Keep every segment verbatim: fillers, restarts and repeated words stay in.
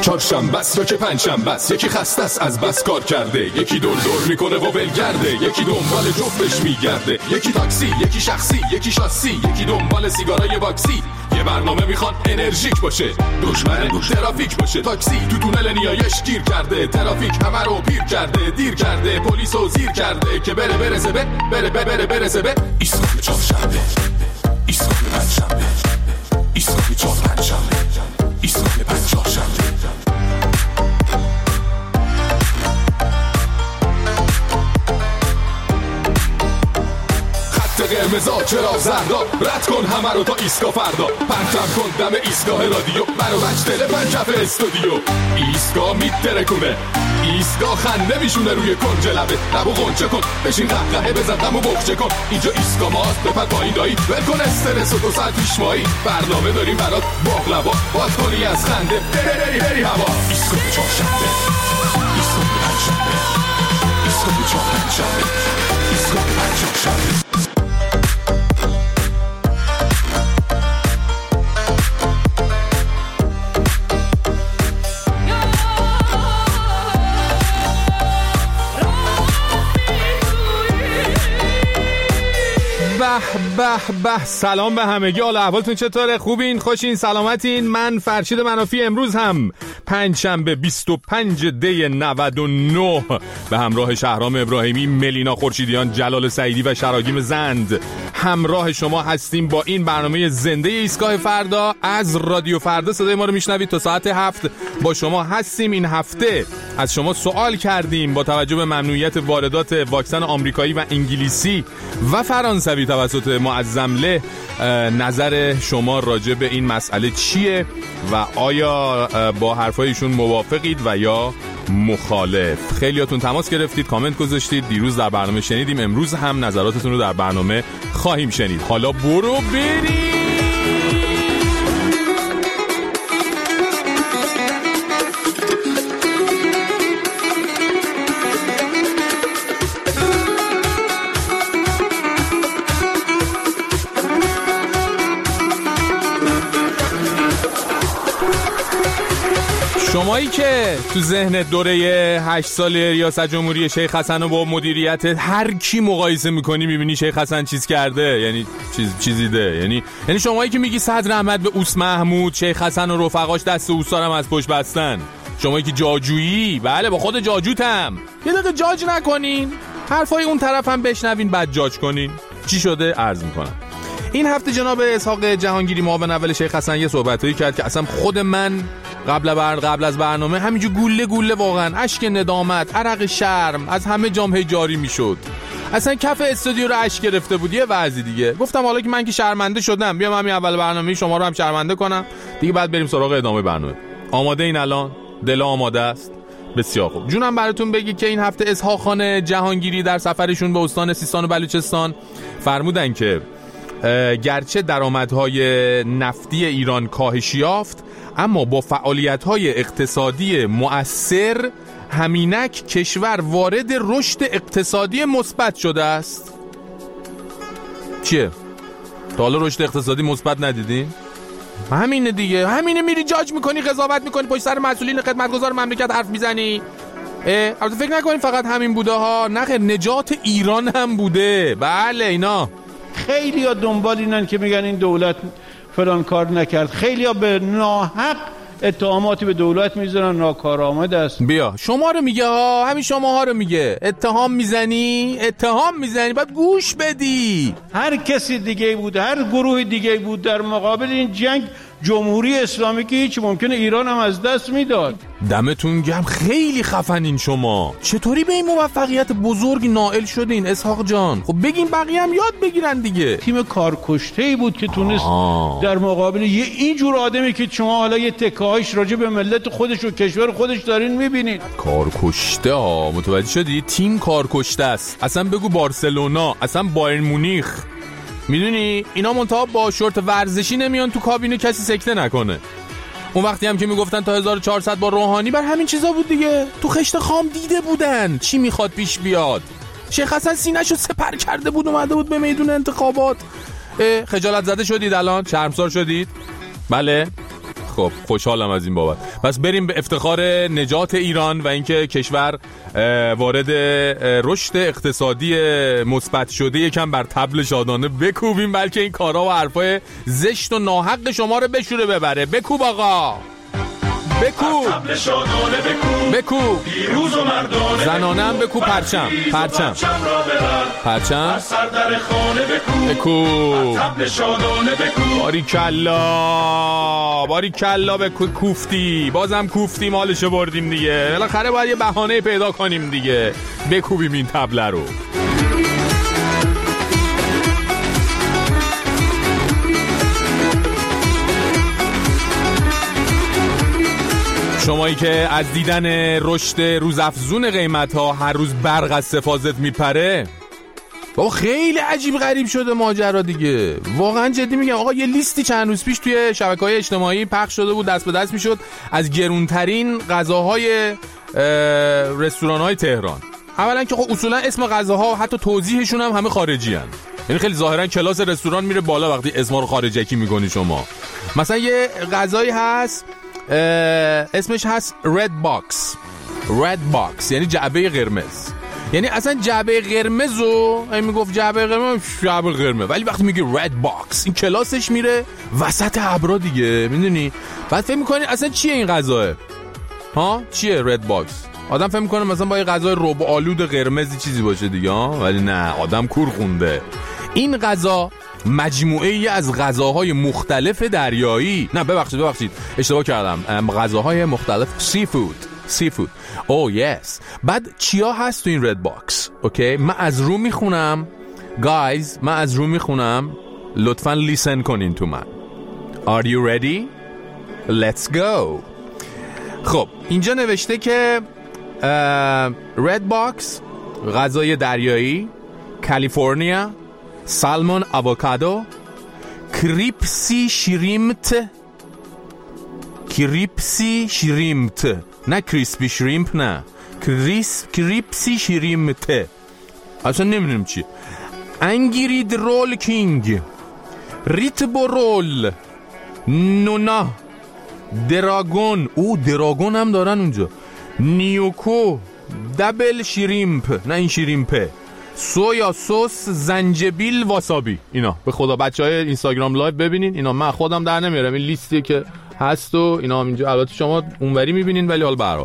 چهارشنبه است یا که پنجشنبه است، یکی خسته است از بس کار کرده، یکی دور دور میکنه و ولگرده، یکی دنبال جفتش میگرده، یکی تاکسی، یکی شخصی، یکی شاسی، یکی دنبال سیگارای باکسی. یه برنامه میخواد انرژیک باشه، دشمن ترافیک باشه. تاکسی تو تونل نیایش گیر کرده، ترافیک همه رو پیر کرده، دیر کرده، پلیسو زیر کرده که بره برسه به بره بره بره برسه به ایستگاه چهارشنبه، ایستگاه پنجشنبه، ایستگاه چهار پنجشنبه، ایستگاه پنج چهارشنبه. قرمزا چرا زردا، رد کن همه رو تا ایستگاه فردا، پرتم کن دم ایستگاه رادیو، منو بچ دل پنجف استودیو. ایستگاه میترکونه، ایستگاه خنده میشونه روی کنج لبه، لبو غنچه کن بشین قهقهه بزن غمو بخچه کن. اینجا ایستگاه ماست بپر پایین دایی، ول کن استرس و دو ساعت پیشمایی، برنامه داریم برات باقلوا، باد کنی از خنده بری بری بری هوا. ایستگاه چهارشنبه، ایستگاه پنجشنبه، ایستگاه چهار پنجشنبه، ایستگاه پنج چهارشنبه. به به به، سلام به همگی، حال احوالتون چطوره؟ خوبین؟ خوشین؟ سلامتین؟ من فرشید منافی امروز هم پنجشنبه بیست و پنج دی نود و نه به همراه شهرام ابراهیمی، ملینا خورشیدیان، جلال سعیدی و شراگیم زند همراه شما هستیم با این برنامه زنده ایستگاه فردا از رادیو فردا. صدای ما رو میشنوید تا ساعت هفت با شما هستیم. این هفته از شما سوال کردیم با توجه به ممنوعیت واردات واکسن آمریکایی و انگلیسی و فرانسوی توسط معظمله، نظر شما راجع به این مسئله چیه و آیا با حرفایشون موافقید و یا مخالف؟ خیلیاتون تماس گرفتید، کامنت گذاشتید، دیروز در برنامه شنیدیم، امروز هم نظراتتون رو در برنامه خواهیم شنید. حالا برو بریم. شمایی که تو ذهن دوره هشت سال ریاست جمهوری شیخ حسن رو با مدیریت هر کی مقایسه میکنی میبینی شیخ حسن چیز کرده، یعنی چیز چیزیده، یعنی یعنی شمایی که میگی صدر احمد به اوس محمود، شیخ حسن و رفقاش دست اوسارم از پشت بستن، شمایی که جاجویی، بله با خود جاجوتم، یه دقیقه جاج نکنین، حرفای اون طرف هم بشنوین بعد جاج کنین. چی شده؟ عرض میکنم. این هفته جناب اسحاق جهانگیری معاون اول شیخ حسن یه صحبتایی کرد که اصلا خود من قبل بر قبل از برنامه همینجور گوله گوله واقعا اشک ندامت، عرق شرم از همه جامعه جاری میشد. اصلا کف استودیو رو اشک گرفته بود. یه وضعی دیگه گفتم حالا که من که شرمنده شدم بیام همین اول برنامه شما رو هم شرمنده کنم دیگه، بعد بریم سراغ ادامه برنامه. آماده این الان؟ دل آماده است؟ بسیار خوب. جونم براتون بگی که این هفته اسحاق خان جهانگیری در سفرشون به استان سیستان و بلوچستان فرمودن که گرچه درآمدهای نفتی ایران کاهش یافت اما با فعالیت‌های اقتصادی مؤثر همینک کشور وارد رشد اقتصادی مثبت شده است. چیه؟ تا حالا رشد اقتصادی مثبت ندیدین؟ همینه دیگه، همینه. میری جاج میکنی، قضاوت میکنی، پشت سر مسئولین خدمتگزار مملکت حرف میزنی. البته فکر نکنین فقط همین بوده ها، نه، نجات ایران هم بوده. بله اینا خیلی ها دنبال اینن که میگن این دولت فلان کار نکرد، خیلی ها به ناحق اتهاماتی به دولت میزنن، ناکارآمد است. بیا شما رو میگه ها، همین شما ها رو میگه، اتهام میزنی اتهام میزنی باید گوش بدی. هر کسی دیگه بود، هر گروه دیگه بود در مقابل این جنگ جمهوری اسلامی که هیچ ممکنه ایران هم از دست میداد. دمتون گرم، خیلی خفنین شما. چطوری به این موفقیت بزرگ نائل شدین اسحاق جان؟ خب بگین بقیه هم یاد بگیرن دیگه. تیم کارکشته‌ای بود که تونست آه. در مقابل یه اینجور آدمی که شما حالا یه تکه‌هاش راجع به ملت خودش و کشور خودش دارین میبینید. کارکشته ها، متوجه شدی؟ تیم کارکشته است. اصلا بگو بارسلونا، اصلا بایرن مونیخ. میدونی اینا منتها با شورت ورزشی نمیان تو کابینه کسی سکته نکنه. اون وقتی هم که میگفتن تا هزار و چهارصد با روحانی بر همین چیزا بود دیگه، تو خشت خام دیده بودن چی میخواد پیش بیاد. شیخ حسن سینه‌شو سپر کرده بود، اومده بود به میدون انتخابات. خجالت زده شدید الان؟ شرمسار شدید؟ بله خب خوشحالم از این بابت. پس بریم به افتخار نجات ایران و اینکه کشور وارد رشد اقتصادی مثبت شده یکم بر طبل شادانه بکوبیم، بلکه این کارا و حرفای زشت و ناحق شما رو بشوره ببره. بکوب آقا، بکوب طبل شادانه، بکوب بکوب پیروز و مردانه، زنانه هم بکوب، پرچم پرچم پرچم سر در خانه بکوب بکوب طبل شادانه، بکوب باریکلا باریکلا بکوب. کوفتی بازم کوفتی، مالشو بردیم دیگه، بالاخره باید یه بهانه پیدا کنیم دیگه، بکوبیم این طبله رو. شمایی که از دیدن رشد روزافزون قیمت ها هر روز برق از سفازت میپره، بابا خیلی عجیب غریب شده ماجرا دیگه، واقعا جدی میگم. آقا یه لیستی چند روز پیش توی شبکه‌های اجتماعی پخش شده بود، دست به دست میشد از گرونترین غذاهای رستوران‌های تهران. اولا که خب اصولا اسم غذاها حتی توضیحشون هم همه خارجی هن. یعنی خیلی ظاهرا کلاس رستوران میره بالا وقتی اسما رو خارجکی میکنی شما. مثلا یه غذایی هست اسمش هست رد باکس. رد باکس یعنی جعبه قرمز. یعنی اصلا جعبه قرمزو این میگفت جعبه قرمز جعبه قرمز، ولی وقتی میگه رد باکس این کلاسش میره وسط ابرا دیگه، میدونی؟ بعد فکر میکنی اصلا چیه این غذاه؟ ها چیه رد باکس؟ آدم فکر میکنه مثلا با یه غذای رب آلود قرمزی چیزی باشه دیگه، ها، ولی نه، آدم کور خونده. این غذا مجموعه ای از غذاهای مختلف دریایی، نه ببخشید ببخشید اشتباه کردم، غذاهای مختلف سی فود سی فود اوه یس. بعد چیا هست تو این رد باکس؟ اوکی، من از رو میخونم گایز، من از رو میخونم، لطفاً لیسن کنین تو من. Are you ready? Let's go. خب اینجا نوشته که رد باکس غذای دریایی، کالیفرنیا، سالمون آووکادو، کریپسی شریمت، کریپسی شریمت نه کریسپی شریمپ، نه کریس کریپسی شریمت، اصلا نمیدونم چی. انگرید رول کینگ، ریت برول، نونا، دراگون، او دراگون هم دارن اونجا، نیوکو، دبل شریمپ نه این شریمپه، سویا سس، زنجبیل، واسابی. اینا به خدا بچهای اینستاگرام لایو ببینین، اینا من خودم در نمیارم، این لیستی که هست و اینا هم اینجا، البته شما اونوری میبینین ولی حال برات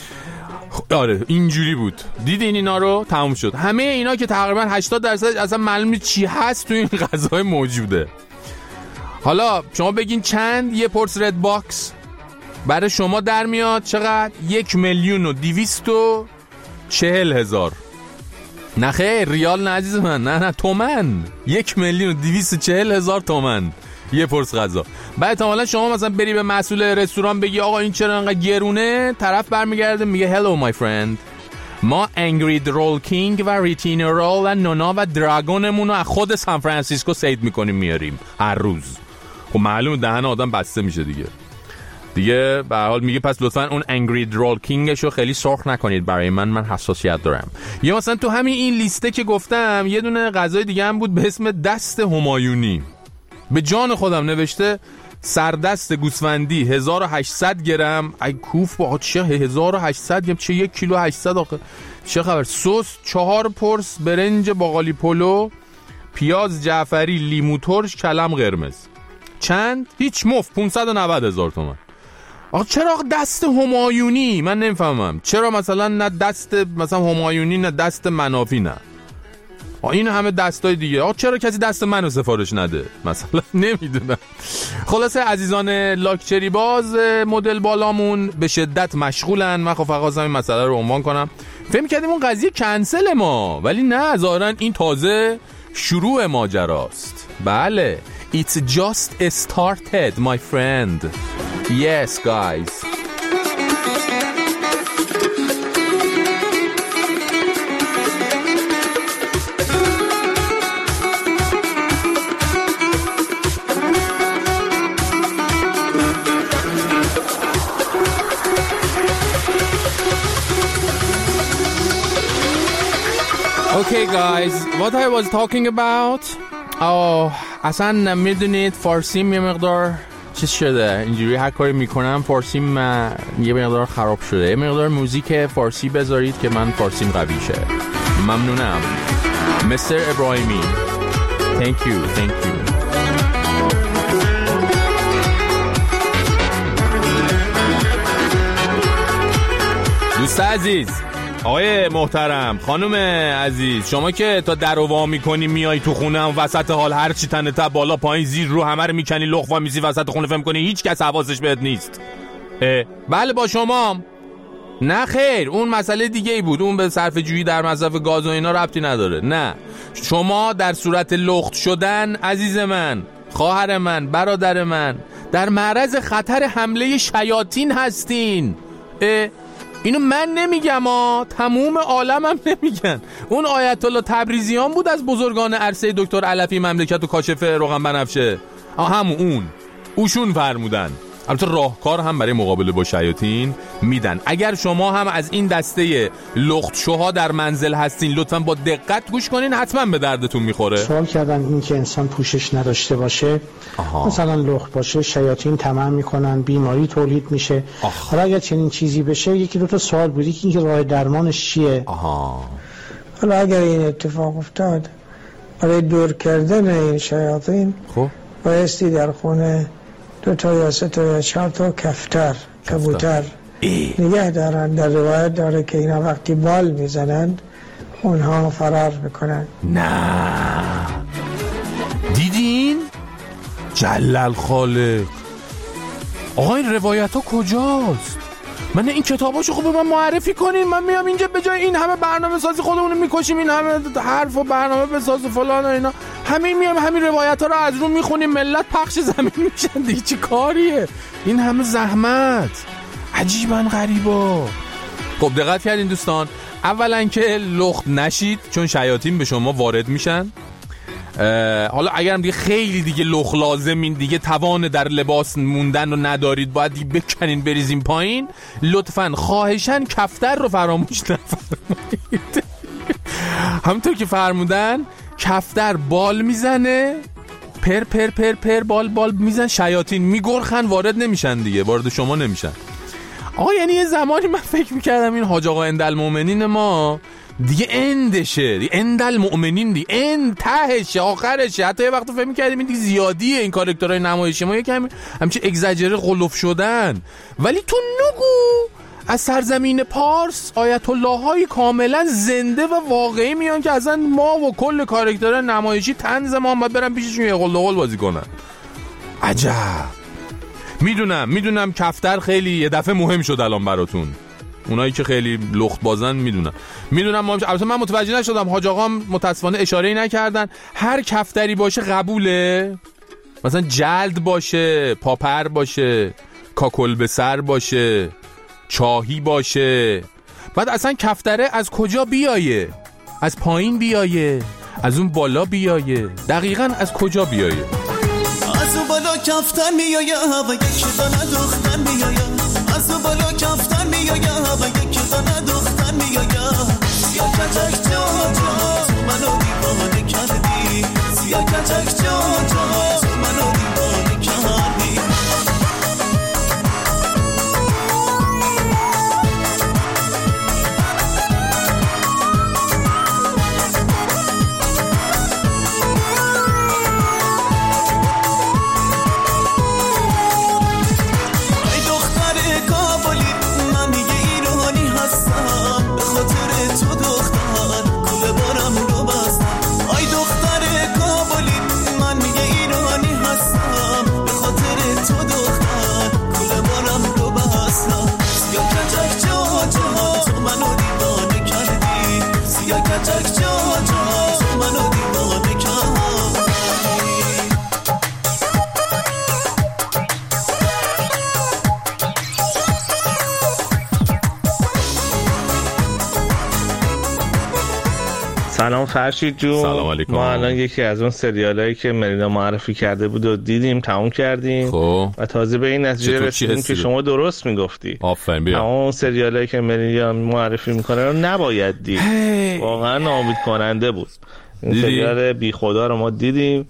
آره اینجوری بود. دیدین اینا رو؟ تموم شد. همه اینا که تقریبا هشتاد درصد اصلا معلومه چی هست تو این غذای موجوده. حالا شما بگین چند یه پرس رد باکس برای شما در میاد؟ چقدر؟ یک میلیون و دویست و چهل هزار. نه خیر، ریال نه عزیز من، نه نه تومن. یک میلیون و دویست و چهل هزار تومن یه پرس غذا. بعد احتمالاً شما مثلا بری به مسئول رستوران بگی آقا این چرا انقدر گرونه، طرف برمیگرده میگه hello my friend، ما انگرید رول کینگ و ریتین رول و نونا و دراگونمون رو از خود سان فرانسیسکو سید میکنیم میاریم هر روز. خب معلومه دهن آدم بسته میشه دیگه دیگه به هر حال میگه پس لطفاً اون انگرید رول کینگشو خیلی سرخ نکنید برای من، من حساسیت دارم. یا مثلا تو همین این لیسته که گفتم یه دونه غذای دیگه هم بود به اسم دست همایونی. به جان خودم نوشته سردست گوسفندی هزار و هشتصد گرم. ای کوف با چه هزار و هشتصد گرم، چه یک کیلو هشتصد آخه، چه خبر. سس چهار پرس برنج باقالی پلو، پیاز جعفری، لیمو ترش، کلم قرمز. چند؟ هیچ مفت پانصد و نود هزار تومان. آقا چرا دست همایونی؟ من نمیفهمم چرا مثلا نه دست مثلا همایونی نه دست منافی، نه این همه دستای دیگه. آقا چرا کسی دست منو سفارش نده مثلا؟ نمیدونم. خلاصه عزیزان لاکچری باز مدل بالامون به شدت مشغولن. من خب فقط این مسئله رو عنوان کنم. فکر می‌کردیم اون قضیه کنسل ما، ولی نه، ظاهرا این تازه شروع ماجراست. بله It's just started my friend. Yes guys. Okay guys, what I was talking about. Oh, اصلا میدونید فارسی یه مقدار چیز شده اینجوری هر کاری میکنم فارسیم یه مقدار خراب شده. یه مقدار موزیک فارسی بذارید که من فارسیم قوی شه. ممنونم مستر ابراهیمی. Thank you, thank you. دوست عزیز، آقای محترم، خانم عزیز، شما که تا در و وا میکنی میای تو خونه هم وسط حال هر چی تنه تا بالا پایین زیر رو همه رو میکنی لخوا میزی وسط خونه فهم کنی هیچ کس حواسش بهت نیست. بله با شما. نه خیر، اون مسئله دیگه ای بود، اون به صرف جویی در مصرف گاز و اینا ربطی نداره. نه، شما در صورت لخت شدن عزیز من، خواهر من، برادر من، در معرض خطر حمله شیاطین هستین. اینو من نمیگم ها، تموم عالم هم نمیگن. اون آیت الله تبریزیان بود از بزرگان عرصه دکتر علفی مملکت و کاشف روغن بنفشه. همون اون اوشون فرمودن. البته راهکار هم برای مقابله با شیاطین میدن. اگر شما هم از این دسته لخت شوها در منزل هستین لطفاً با دقت گوش کنین، حتما به دردتون میخوره. سوال کردن این که انسان پوشش نداشته باشه، آها. مثلا لخت باشه، شیاطین طمع میکنن، بیماری تولید میشه. حالا اگر چنین چیزی بشه یکی دو تا سوال بودی که این راه درمانش چیه؟ آها. حالا اگر این اتفاق افتاد برای دور کردن این شیاطین خب بایستی در خونه دو تا یا سه تا یا چهار تا کفتر کبوتر نگه دارن. در روایت داره که اینا وقتی بال میزنند اونها فرار میکنن. نه دیدین؟ جلل خالق. آقا این روایت ها کجاست؟ من این کتاباشو خوب به من معرفی کنین. من میام اینجا به جای این همه برنامه سازی خودمونو میکشیم، این همه حرف و برنامه بساز و فلان و اینا، همین میام همین روایت ها رو از رو میخونیم، ملت پخش زمین میشن دیگه. چی کاریه این همه زحمت؟ عجیبا غریبا. خب دقت کردین دوستان، اولا که لخت نشید چون شیاطین به شما وارد میشن. حالا اگرم دیگه خیلی دیگه لخ لازمین، دیگه توان در لباس موندن رو ندارید، باید دیگه بکنین بریزین پایین، لطفاً خواهشاً کفتر رو فراموش نفرمایید. همونطور که فرمودن کفتر بال میزنه، پر پر پر پر بال بال میزن، شیاطین میگرخن وارد نمیشن دیگه، وارد شما نمیشن. آقا یعنی یه زمانی من فکر میکردم این حاج آقا اندالمؤمنین ما دیگه اندشه، دیگه اندل مؤمنین دیگه اند تهشه آخرشه. حتی یه وقت فکر می‌کردیم این دیگه زیادیه این کاراکترهای نمایشی ما، یکم همچین اگزاجره قلوف شدن. ولی تو نگو از سرزمین پارس آیت الله های کاملا زنده و واقعی میان که اصلا ما و کل کاراکترهای نمایشی طنز ما هم باید برن پیششون یه قل قل بازی کنن. عجب. میدونم میدونم کفتر خیلی یه دفعه مهم شد الان براتون، اونایی که خیلی لخت بازن میدونن میدونم البته من متوجه نشدم، حاج آقا متاسفانه اشاره‌ای نکردن. هر کفتری باشه قبوله؟ مثلا جلد باشه، پاپر باشه، کاکل به سر باشه، چاهی باشه، بعد اصلا کفتره از کجا بیایه؟ از پایین بیایه؟ از اون بالا بیایه؟ دقیقاً از کجا بیایه؟ از اون بالا کفتر میایه و یک دانه دختر میایه، از اون بالا کفتر میایه و یک دانه دختر میایه. سیا کچک جا جا تو منو دیوانه کردی، سیا کچک جا جا تو منو دیوانه کردی. سلام فرشید جون. سلام علیکم. ما الان یکی از اون سریالایی که مرینا معرفی کرده بود و دیدیم، تموم کردیم خب. و تازه به این نتیجه رسیدیم که شما درست میگفتی. آفرین. بیا اون سریالایی که مرینا معرفی میکنه رو نباید دید. واقعا ناامید کننده بود. این سریال بی خدا رو ما دیدیم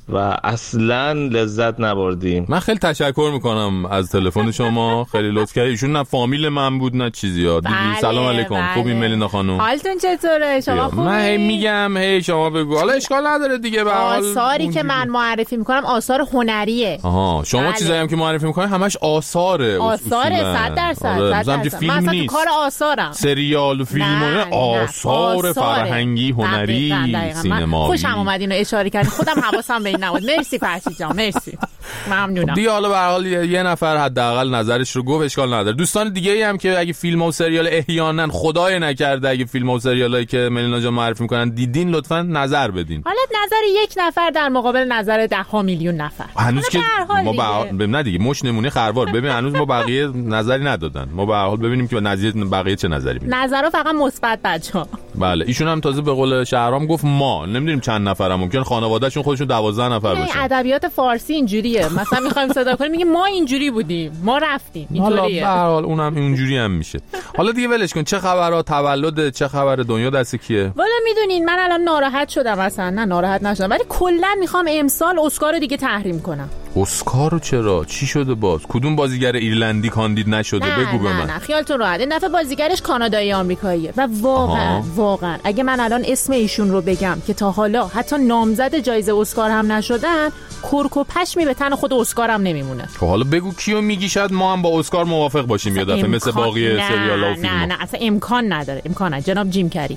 و اصلا لذت نبردیم. من خیلی تشکر میکنم از تلفن شما، خیلی لطف کردید. ایشون نه فامیل من بود نه چیزی ها. دیدی؟ سلام علیکم. بله. خوبی ملینا خانم؟ حالتون چطوره؟ شما خوبی؟ من هی میگم هی شما بگو. حالا اشکال نداره دیگه. به حال آثاری که من معرفی میکنم آثار هنریه. آها شما بله. چیزایی هم که معرفی میکنید همش آثاره. آثاره صد درصد. صد درصد. من اصلا تو کار آثارم. سریال و فیلم و آثار فرهنگی هنری سینمایی. خوشم اومد اینو اشاره کردید. خودم حواسم به این نبود. مرسی فرشید جان، مرسی. ممنونم. دیگه حالا به هر حال یه نفر حداقل نظرش رو گفت، اشکال نداره. دوستان دیگه ای هم که اگه فیلم و سریال احیانا خدای نکرده اگه فیلم و سریالایی که ملینا جان معرفی میکنن دیدین لطفاً نظر بدین. حالا نظر یک نفر در مقابل نظر ده ها میلیون نفر. هنوز که ما با... نه دیگه مش نمونه خروار. ببین هنوز ما بقیه نظری ندادن. ما به هر حال ببینیم که نظر بقیه چه نظری میدن. نظرها فقط مثبت بچه‌ها. بله ایشون هم تازه به قول شهرام گفت ما نمیدونیم چند نفرم، ممکن خانواده‌شون خودشون دوازده نفر باشن. ادبیات فارسی اینجوریه. مثلا می‌خوایم صدا کنیم میگه ما اینجوری بودیم، ما رفتیم. اینجوریه. حالا به هر حال اونم اینجوری هم میشه. حالا دیگه ولش کن. چه خبرها؟ تولد چه خبر؟ دنیا دست کیه؟ والا میدونین من الان ناراحت شدم اصلا. نه ناراحت نشدم ولی کلا میخوام امسال اسکار رو دیگه تحریم کنم. اسکار رو چرا؟ چی شده باز؟ کدوم بازیگر ایرلندی کاندید نشده؟ نه، بگو به من. نه نه خیالتون راحت. این دفعه بازیگرش کانادایی آمریکاییه و واقعا آها. واقعا اگه من الان اسم ایشون رو بگم که تا حالا حتی نامزد جایزه اسکار هم نشدن، کرک و پشمی به تن خود اسکار هم نمیمونه. خب حالا بگو کیو میگی، شاید ما هم با اسکار موافق باشیم یه دفعه مثل باقی سریال‌ها و فیلم‌ها. نه نه اصلا امکان نداره. امکان نداره. جناب جیم کری.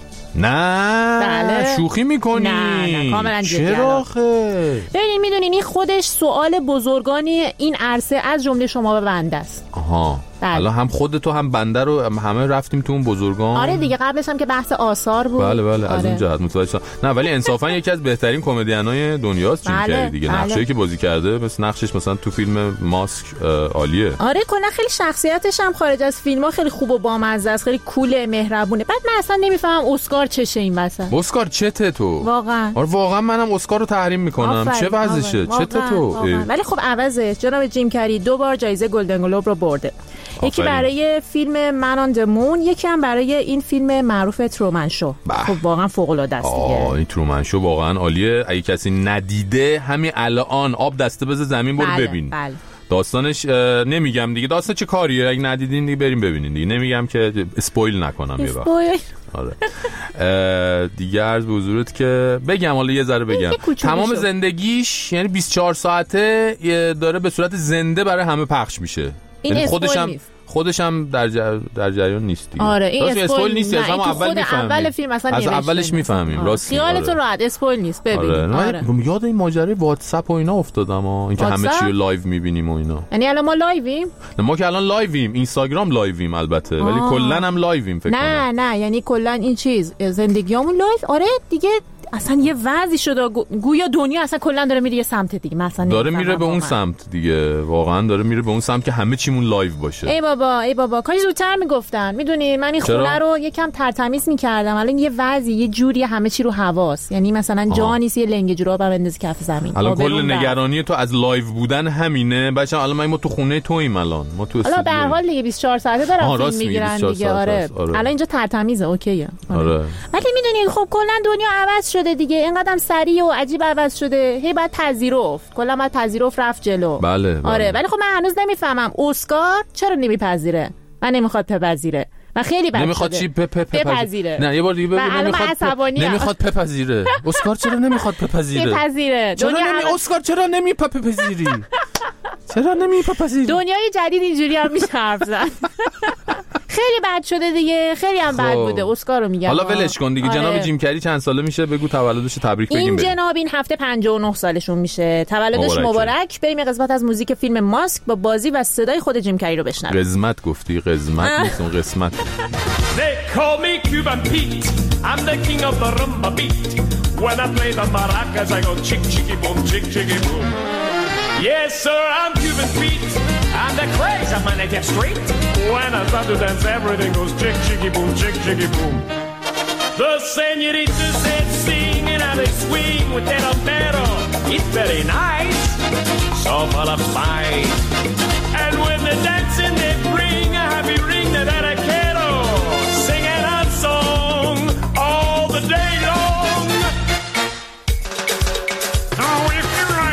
نه بله. شوخی میکنی؟ نه نه کاملا جدی. چرا خه؟ ببینید میدونین این خودش سوال بزرگانی این عرصه از جمله شما و بنده است. آها الان هم خودت هم بنده رو همه رفتیم تو اون بزرگان. آره دیگه قبلش هم که بحث آثار بود. بله بله آره. از اون جهت متوجه شدم. نه ولی انصافا یکی از بهترین کمدینای دنیاست جیم بله. کری دیگه. بله. نقشه‌ای که بازی کرده مثل نقشش مثلا تو فیلم ماسک عالیه. آره کلا خیلی شخصیتش هم خارج از فیلم‌ها خیلی خوب و بامزه است، خیلی کوله، مهربونه. بعد من اصلا نمیفهمم اسکار چشه این وسط. اسکار چته تو؟ واقعا. آره واقعا منم اسکار رو تحریم میکنم. چه وضعشه؟ چته تو؟ ولی خب عوضش جناب جیم کری دو بار جایزه گلدن گلوب رو برده. یکی برای فیلم من آن دمون، یکی هم برای این فیلم معروف ترومن شو. خب واقعا فوق العاده است دیگه. آه این ترومن شو واقعا عالیه. اگه کسی ندیده همین الان آب دسته بزن زمین برو بله، ببین. بله. داستانش نمیگم دیگه، داستان چه کاریه، اگه ندیدین دیگه بریم ببینین دیگه. نمیگم که اسپویل نکنم یه وقت. آره دیگه عرض به حضورت که بگم حالا یه ذره بگم تمام زندگیش یعنی بیست و چهار ساعته داره به صورت زنده برای همه پخش میشه. یعنی خودش هم خودش هم در جر... در جریان نیست دیگه. آره این اسپویل نیست. از همون اول میفهمیم. اول فیلم اصلا از اولش میفهمیم. راست خیالتون آره. راحت اسپویل نیست ببینید. آره. آره. یاد این ماجرای واتساپ و اینا افتادم ها. اینکه همه چی رو لایو میبینیم و اینا. یعنی الان ما لایویم؟ نه ما که الان لایویم، اینستاگرام لایویم البته آه. ولی کلا هم لایویم فکر کنم. نه نه یعنی کلا این چیز زندگیامون لایو. آره دیگه اصلا یه وضعی شده گویا دنیا اصلا کلا داره میره یه سمت دیگه. مثلا داره میره به اون سمت دیگه. واقعا داره میره به اون سمت که همه چیمون لایو باشه. ای بابا ای بابا کاش زودتر میگفتن. میدونی من این خونه رو یکم ترتمیز میکردم. الان یه وضعی یه جوری همه چی رو حواس، یعنی مثلا جا نیست یه لنگه جورا بندازی کف زمین. الان کل نگرانی تو از لایو بودن همینه. بچا الان ما تو خونه توییم الان. ما تو حالا به هر حال دیگه بیست و چهار ساعته دارن فیلم میگیرن دیگه. آره الان اینجا ترتمیزه اوکیه. آره ولی میدونی خب کلا دنیا عوض شده دیگه. اینقدر سریع و عجیب عوض شده. هی بعد پذیرفت. کلا بعد پذیرفت رفت جلو. بله, بله. آره ولی خب من هنوز نمیفهمم اسکار چرا نمیپذیره. من نمیخواد بپذیره. و خیلی بد نمیخواد چی پ پ بپذیره. نه یه بار دیگه ببین نمیخواد نمیخواد بپذیره. اسکار چرا نمیخواد بپذیره؟ بپذیره. چرا نمی اسکار چرا نمیپذیری؟ چرا نمیپذیری؟ دنیای جدید اینجوری هم میشه حرف زد. خیلی بد شده دیگه. خیلی هم بد بوده. اسکار رو میگم. حالا ولش کن دیگه. جناب جیم کری چند ساله میشه؟ بگو تولدش تبریک بگیم. این جناب این هفته پنجاه و نه سالشون میشه. تولدش مبارک. بریم یه قسمت از موزیک فیلم ماسک با بازی و صدای خود جیم کری رو بشنویم. قسمت گفتی قسمت نیست اون قسمت. They call me Cuban Pete. I'm the king of the rumba beat. When I play the maracas I go chick chicky boom chick chicky boom. Yes sir, I'm Cuban Pete. I'm the craze of my native street. When I start to dance everything goes chick chicky boom chick chicky boom. The señoritas said sing and how they swing with that albero. It's very nice, so full of spice. And when the dancing they bring a happy ring that I quiero. Singing a song all the day long. Oh, if you like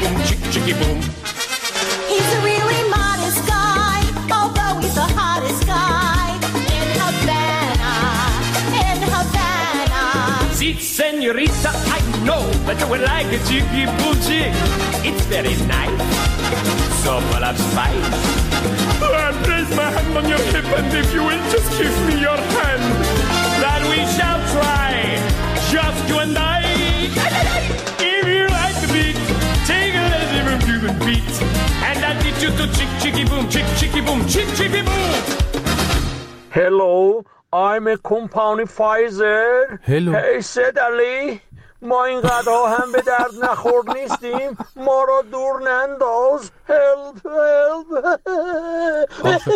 boom, chick chicky boom. He's a really modest guy, although he's the hottest guy in Havana, in Havana. See, senorita, I know that you would like a chicky boom chick. It's very nice, so full of spice. I'll place my hand on your hip, and if you will just give me your hand, then we shall try, just you and I. If you like the beat, take a little from Cuban beat, and I'll teach you to chick chicky boom, chick chicky boom, chick chicky boom. Hello, I'm a company Pfizer. Hello. Hey, Said Ali. ما اینقدر هم به درد نخورد نیستیم، ما را دور ننداز. هلپ هلپ.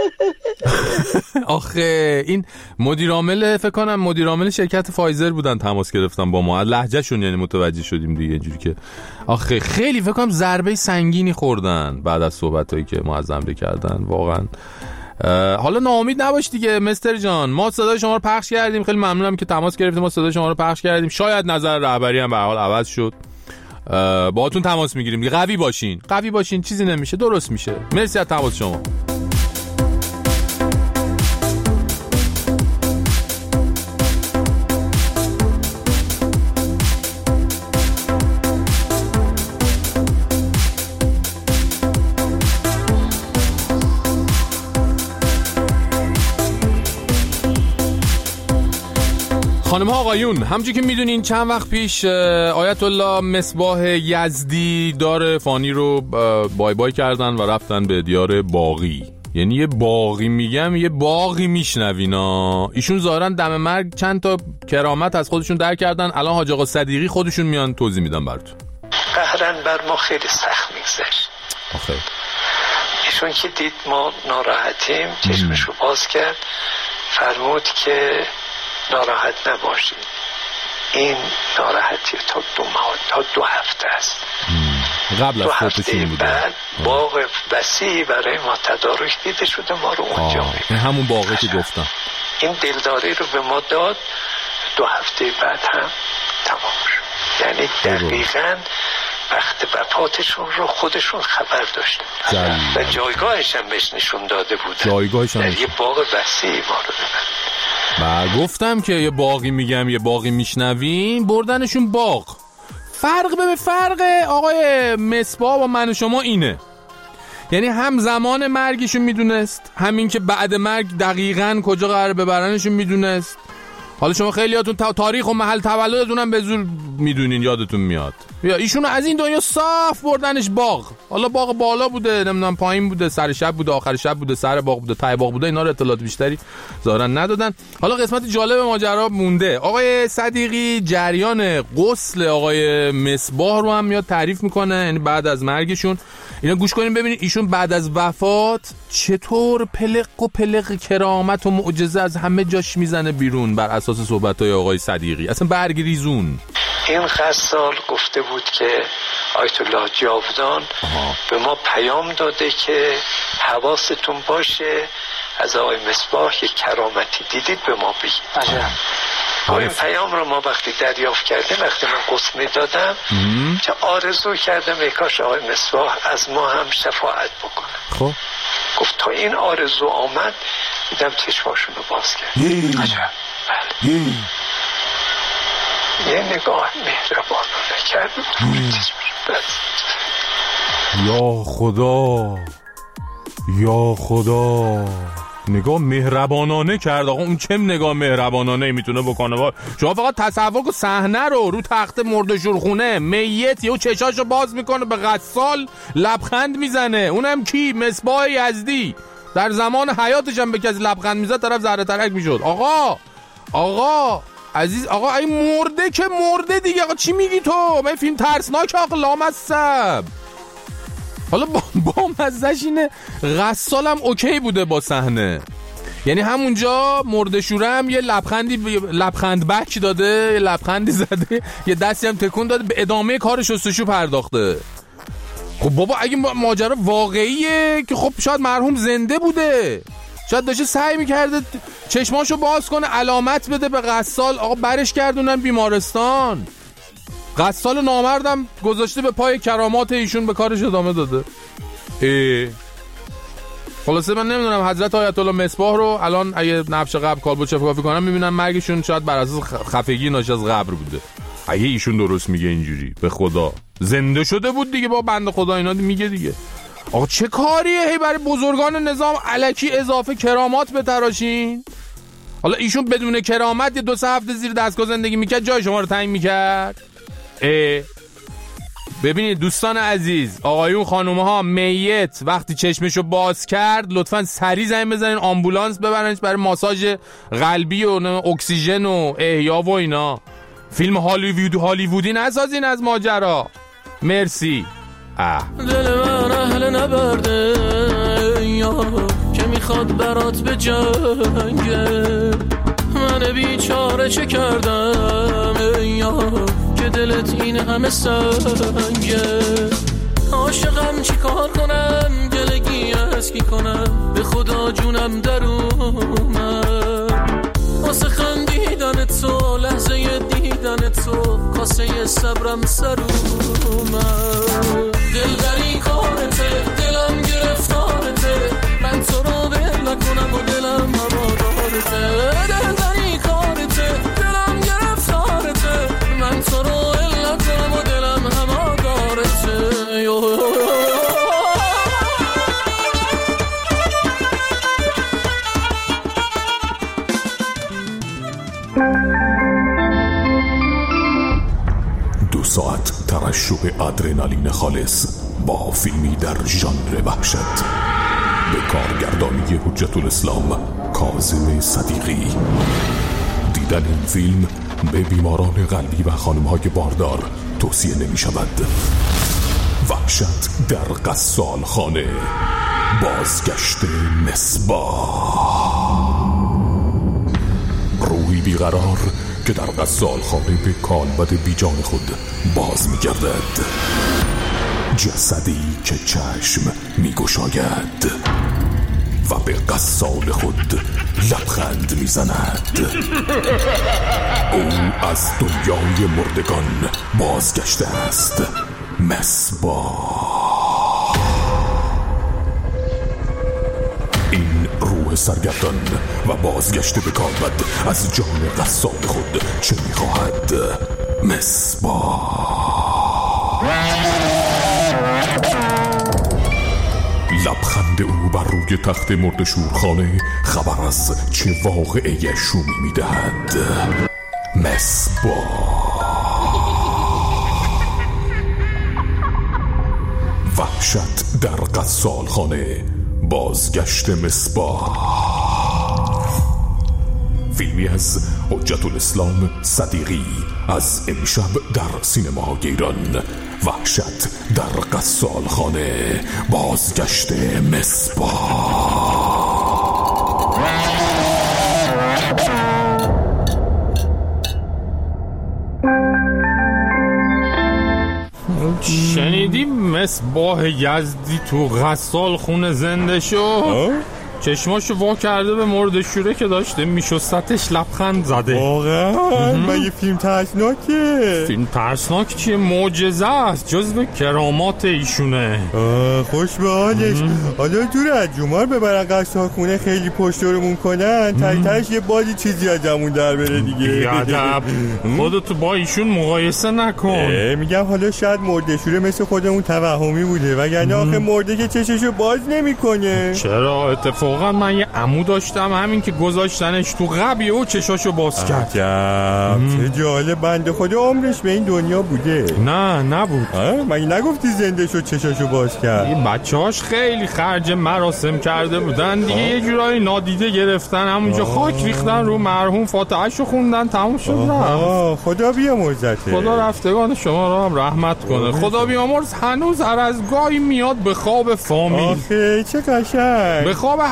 آخه این مدیر عامل، فکر کنم مدیر عامل شرکت فایزر بودن، تماس گرفتن با ما، لهجهشون یعنی متوجه شدیم دیگه. اینجوری که آخه خیلی فکر کنم ضربه سنگینی خوردن بعد از صحبتایی که ما از هم کردن واقعا. حالا ناامید نباش دیگه مستر جان، ما صدای شما رو پخش کردیم، خیلی ممنونم که تماس گرفتیم، ما صدای شما رو پخش کردیم. شاید نظر رهبری هم به هر حال عوض شد، باهاتون تماس میگیریم دیگه. قوی باشین، قوی باشین، چیزی نمیشه، درست میشه. مرسی از تماس شما. خانم ها آقایون، همونجوری که میدونین چند وقت پیش آیت الله مصباح یزدی دار فانی رو بای بای کردن و رفتن به دیار باقی. یعنی یه باقی میگم، یه باقی میشنوینا. ایشون ظاهرا دم مرگ چند تا کرامت از خودشون در کردن. الان حاج آقا صدیقی خودشون میان توضیح میدن براتون. قهرن بر ما خیلی سخت میگذشت. آخه ایشون که دید ما ناراحتیم چشمشو باز کرد، فرمود که ناراحت نباشید، این ناراحتی تا دو ماه تا دو هفته است. قبل دو هفته بعد باغ وسیعی برای ما تدارک دیده شده، ما رو اونجا میبرد. همون باغی که گفتم این دلداری رو به ما داد، دو هفته بعد هم تمام شد. یعنی دقیقاً وقت وفاتشون رو خودشون خبر داشتن و جایگاهش هم بهش نشون داده بودن. جایگاهش هم در یه باغ وسیعی ما رو ببرد. با گفتم که یه باقی میگم یه باقی میشنویم، بردنشون باغ. فرق به فرق آقای مصباح و من و شما اینه، یعنی هم زمان مرگشون میدونست، همین که بعد مرگ دقیقاً کجا قرار ببرنشون میدونست. حالا شما خیلیاتون تاریخ و محل تولدتون هم به زور میدونین، یادتون میاد. یا ایشون از این دنیا صاف بردنش باغ. حالا باغ بالا بوده، نمیدونم پایین بوده، سر شب بوده، آخر شب بوده، سر باغ بوده، ته باغ بوده، اینا رو اطلاعات بیشتری ظاهرا ندادن. حالا قسمت جالب ماجرا مونده. آقای صدیقی جریان غسل آقای مصباح رو هم میاد تعریف میکنه، یعنی بعد از مرگشون. اینا گوش کنین ببینید ایشون بعد از وفات چطور پلق و پلق کرامت و معجزه از همه جاش میزنه بیرون بر اساس صحبت‌های آقای صدیقی. اصلا برگ ریزون. این غسال گفته بود که آیت الله جاودان به ما پیام داده که حواستون باشه، از آقای مصباح یک کرامتی دیدید به ما بگید. و این پیام رو ما وقتی دریافت کردیم، وقتی من قسم میدادم که آرزو کردم ای کاش آقای مصباح از ما هم شفاعت بکنه. خب گفت تا این آرزو آمد دیدم چشماشون رو باز کرد. عجب. بله. یه نگاه مهربانانه کرد یا خدا، یا خدا، نگاه مهربانانه کرد. آقا اون چه نگاه مهربانانه میتونه بکنه؟ شما فقط تصور کن صحنه رو رو تخت مرده شورخونه، میت یهو چشاشو باز میکنه به غسال لبخند میزنه. اونم کی؟ مصباح یزدی. در زمان حیاتش هم به کسی لبخند میزد طرف زهره ترک میشد. آقا آقا عزیز، آقا این مرده که مرده دیگه. آقا چی میگی تو؟ من فیلم ترسناک آقا لامصب. حالا با, با مزدش اینه غسالم اوکی بوده با صحنه، یعنی همونجا مرده شورم یه لبخندی لبخند بک داده، یه لبخندی زده، یه دستی هم تکون داده، به ادامه کار شستشو پرداخته. خب بابا اگه ماجرا واقعیه که خب شاید مرحوم زنده بوده، شاید داشته سعی میکرده چشماشو باز کنه، علامت بده به غسال، آقا برش گردونن بیمارستان. غسال نامردم گذاشته به پای کرامات ایشون به کارش ادامه داده. اه. خلاصه من نمیدونم حضرت آیت الله مصباح رو الان اگه نبش قبر کالبد شفافی کنم میبینم مرگشون شاید بر اساس خفگی ناشی از قبر بوده. اگه ایشون درست میگه اینجوری به خدا زنده شده بود دیگه با بنده خدا اینا میگه دیگه. آقا چه کاریه هی برای بزرگان نظام الکی اضافه کرامات بتراشین؟ حالا ایشون بدون کرامت یه دو سه هفته زیر دستگاه زندگی میکرد جای شما رو تعیین میکرد؟ اه. ببینید دوستان عزیز، آقایون خانومها، میت وقتی چشمشو باز کرد لطفاً سریع زنگ بزنین آمبولانس ببرنش برای ماساژ قلبی و اکسیژن و احیا و اینا. فیلم هالیوود هالیوودی نسازین از ماجرا. مرسی. اه. دل من اهل نبرده یا که میخواد برات به جنگه، من بیچاره چه کردم یا که دلت این همه سنگه. عاشقم چی کار کنم گلگی از کی کنم، به خدا جونم در اومد واسه خندیدن تو، لحظه دیدن تو کاسه صبرم سر اومد. دل در این کارته دلم گرفتارته، من تو رو بل نکنم و دلم هوادارته. دل در این کارته دلم گرفتارته، من تو رو بل نکنم و دلم هوادارته. دو ساعت ترشح آدرنالین خالص با فیلمی در ژانر وحشت به کارگردانی حجت الاسلام کاظم صدیقی. دیدن این فیلم به بیماران قلبی و خانم‌های باردار توصیه نمی شود. وحشت در غسال خانه، بازگشت مصباح. روحی بیقرار که در غسال خانه به کالبد بیجان خود باز می گردد. جسدی که چشم می گشاید و به غسال خود لبخند می زند. او از دنیای مردگان بازگشته است. مصباح. این روح سرگردان و بازگشته به کالبد از جان غسال خود چه می خواهد؟ مصباح. لبخند او بر روی تخت مرد شورخانه خبر از چه واقعه شومی می دهد. مصباح. وحشت در غسال خانه، بازگشت مصباح. فیلمی از حجت الاسلام صدیقی از امشب در سینماهای ایران. وحشت در غسال خانه، بازگشت مصباح. شنیدی مصباح یزدی تو غسال خونه زنده شو؟ چشماشو وا کرده به مرد شوره که داشته میشستش لبخند زده. واقعا؟ مگه فیلم ترسناکه؟ فیلم ترسناک چیه؟ معجزه است، جزو کرامات ایشونه. خوش به حالش. حالا دور از جمعه ببرن غسال خونه خیلی پشتورمون کنن، تایترش یه بادی چیزی از جمون در بره دیگه. بیادب، خودتو با ایشون مقایسه نکن. میگم حالا شاید مرد شوره مثل خودمون توهمی بوده، وگرنه آخه مرده که چششو باز نمیکنه. چرا؟ اتفاق واقعا من یه عمو داشتم همین که گذاشتنش تو قبیه و چشاشو باز کرد. چه جالب، بنده خدا عمرش به این دنیا بوده. نه نبود. من نگفتی زنده شد چشاشو باز کرد؟ این بچه‌هاش خیلی خرج مراسم کرده بودن دیگه، یه جورایی نادیده گرفتن، همونجا خاک ریختن رو مرحوم، فاتحه‌شو خوندن، تموم شد رفت. خدا بیامرزته. خدا رفتگان شما رو هم رحمت کنه. خدا بیامرز هنوز هر از گاهی میاد به خواب فامیل. آخه چه قشنگ. به خواب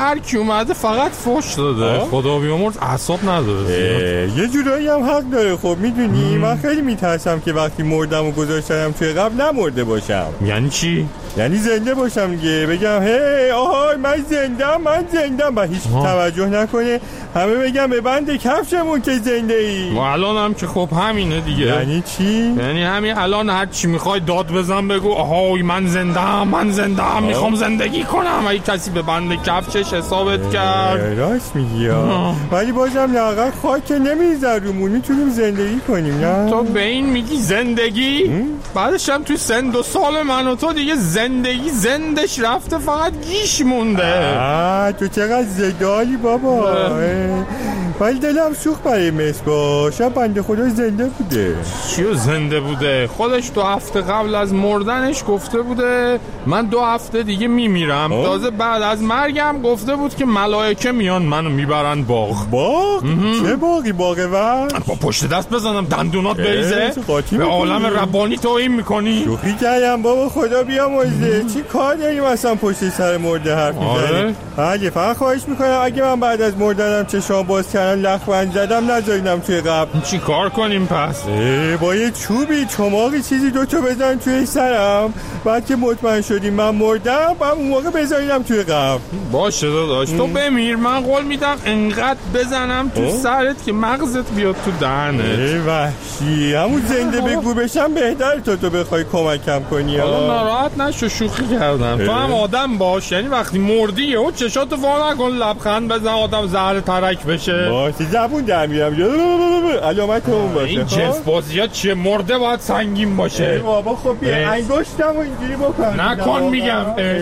هر کی اومده فقط فوش داده. خدا بیامرز اعصاب نداره. یه جورایی هم حق داره. خب میدونی من خیلی میترسم که وقتی مردم و گذاشتم توی قبر نمرده باشم. یعنی چی؟ یعنی زنده باشم دیگه، بگم هی آهای من زندم من زندم و هیچ توجه نکنه همه بگم به بند کفشمون که زنده ای. و الان هم که خب همینه دیگه. یعنی چی؟ یعنی همین الان هر چی میخوای داد بزن بگو آهای من زندم من زندم میخوام زندگی کنم. اگه کسی به بند کفشش حسابت کرد. راست میگی ولی بازم لااقل خاک نمیذاره رومون میتونیم زندگی کنیم. نه تو به این میگی زندگی؟ بعدش هم تو سن دو سال من و تو دیگه زندگی زندش رفته فقط گیش مونده. آه تو چقدر زدالی بابا. ولی دلم سوخت برای مصباح. شب بنده خدا زنده بوده. چیو زنده بوده؟ خودش دو هفته قبل از مردنش گفته بوده من دو هفته دیگه میمیرم. تازه بعد از مرگم گفته بود که ملائکه میان منو میبرن باغ. باغ؟ چه باغی؟ باغ وحش؟ با پشت دست بزنم دندونات بریزه؟ به عالم ربانی توهین میکنی؟ شوخی کردم بابا خدا بیامرزه. چی کار داریم اصلا پشت سر مرده حرف میزنیم؟ اگه فقط خواهش میکنم اگه من بعد از مردنم چشام باز کردم لخبند زدم نذارینم توی قبر. چی کار کنیم پس؟ با یه چوبی چماقی چیزی دوتا بزن توی سرم بعد که مطمئن شدیم من مردم بعد اون موقع بذارینم توی قبر. باشه داداش تو بمیر من قول میدم انقدر بزنم تو سرت که مغزت بیاد تو دهنت. ای وحشی همون زنده بگو بشم بهتر تو تو بخوای کمکم کنی. حالا ناراحت نشو شوخی کردم. تو هم آدم باش یعنی وقتی مردی یهو چشاتو وا نکن لبخند بزن آدم زهر ترک بشه. باشه زبون در میرم علامت اون باشه. این جنس بازی ها چیه؟ مرده باید سنگین باشه. ای بابا خب بیا انگشتم و اینجوری بکن نکن میگم.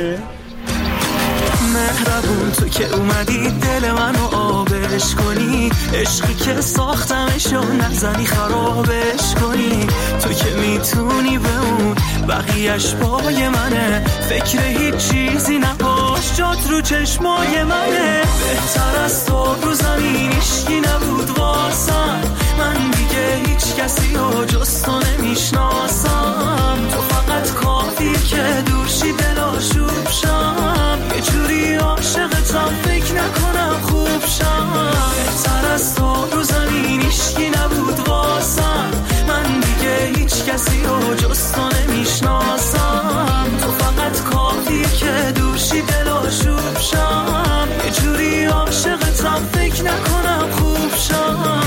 مهربون تو که اومدی دل منو آبش کنی عشقی که ساختمشو نزنی خرابش کنی تو که میتونی به اون بقیهش پای منه فکر هیچ چیزی نباش جات رو چشمای منه بهتر از تو رو زمین هیچکی نبود واسم من دیگه هیچ کسی رو جز تو نمیشناسم تو فقط کافی که دورشی دلاشوب شم یه جوری عاشقتم فکر نکنم خوب شم بهتر از تو رو زمین هیچکی نبود واسم من دیگه هیچ کسی رو جز تو نمیشناسم تو فقط کافی که دورشی دلاشوب شم یه جوری عاشقتم فکر نکنم خوب شم.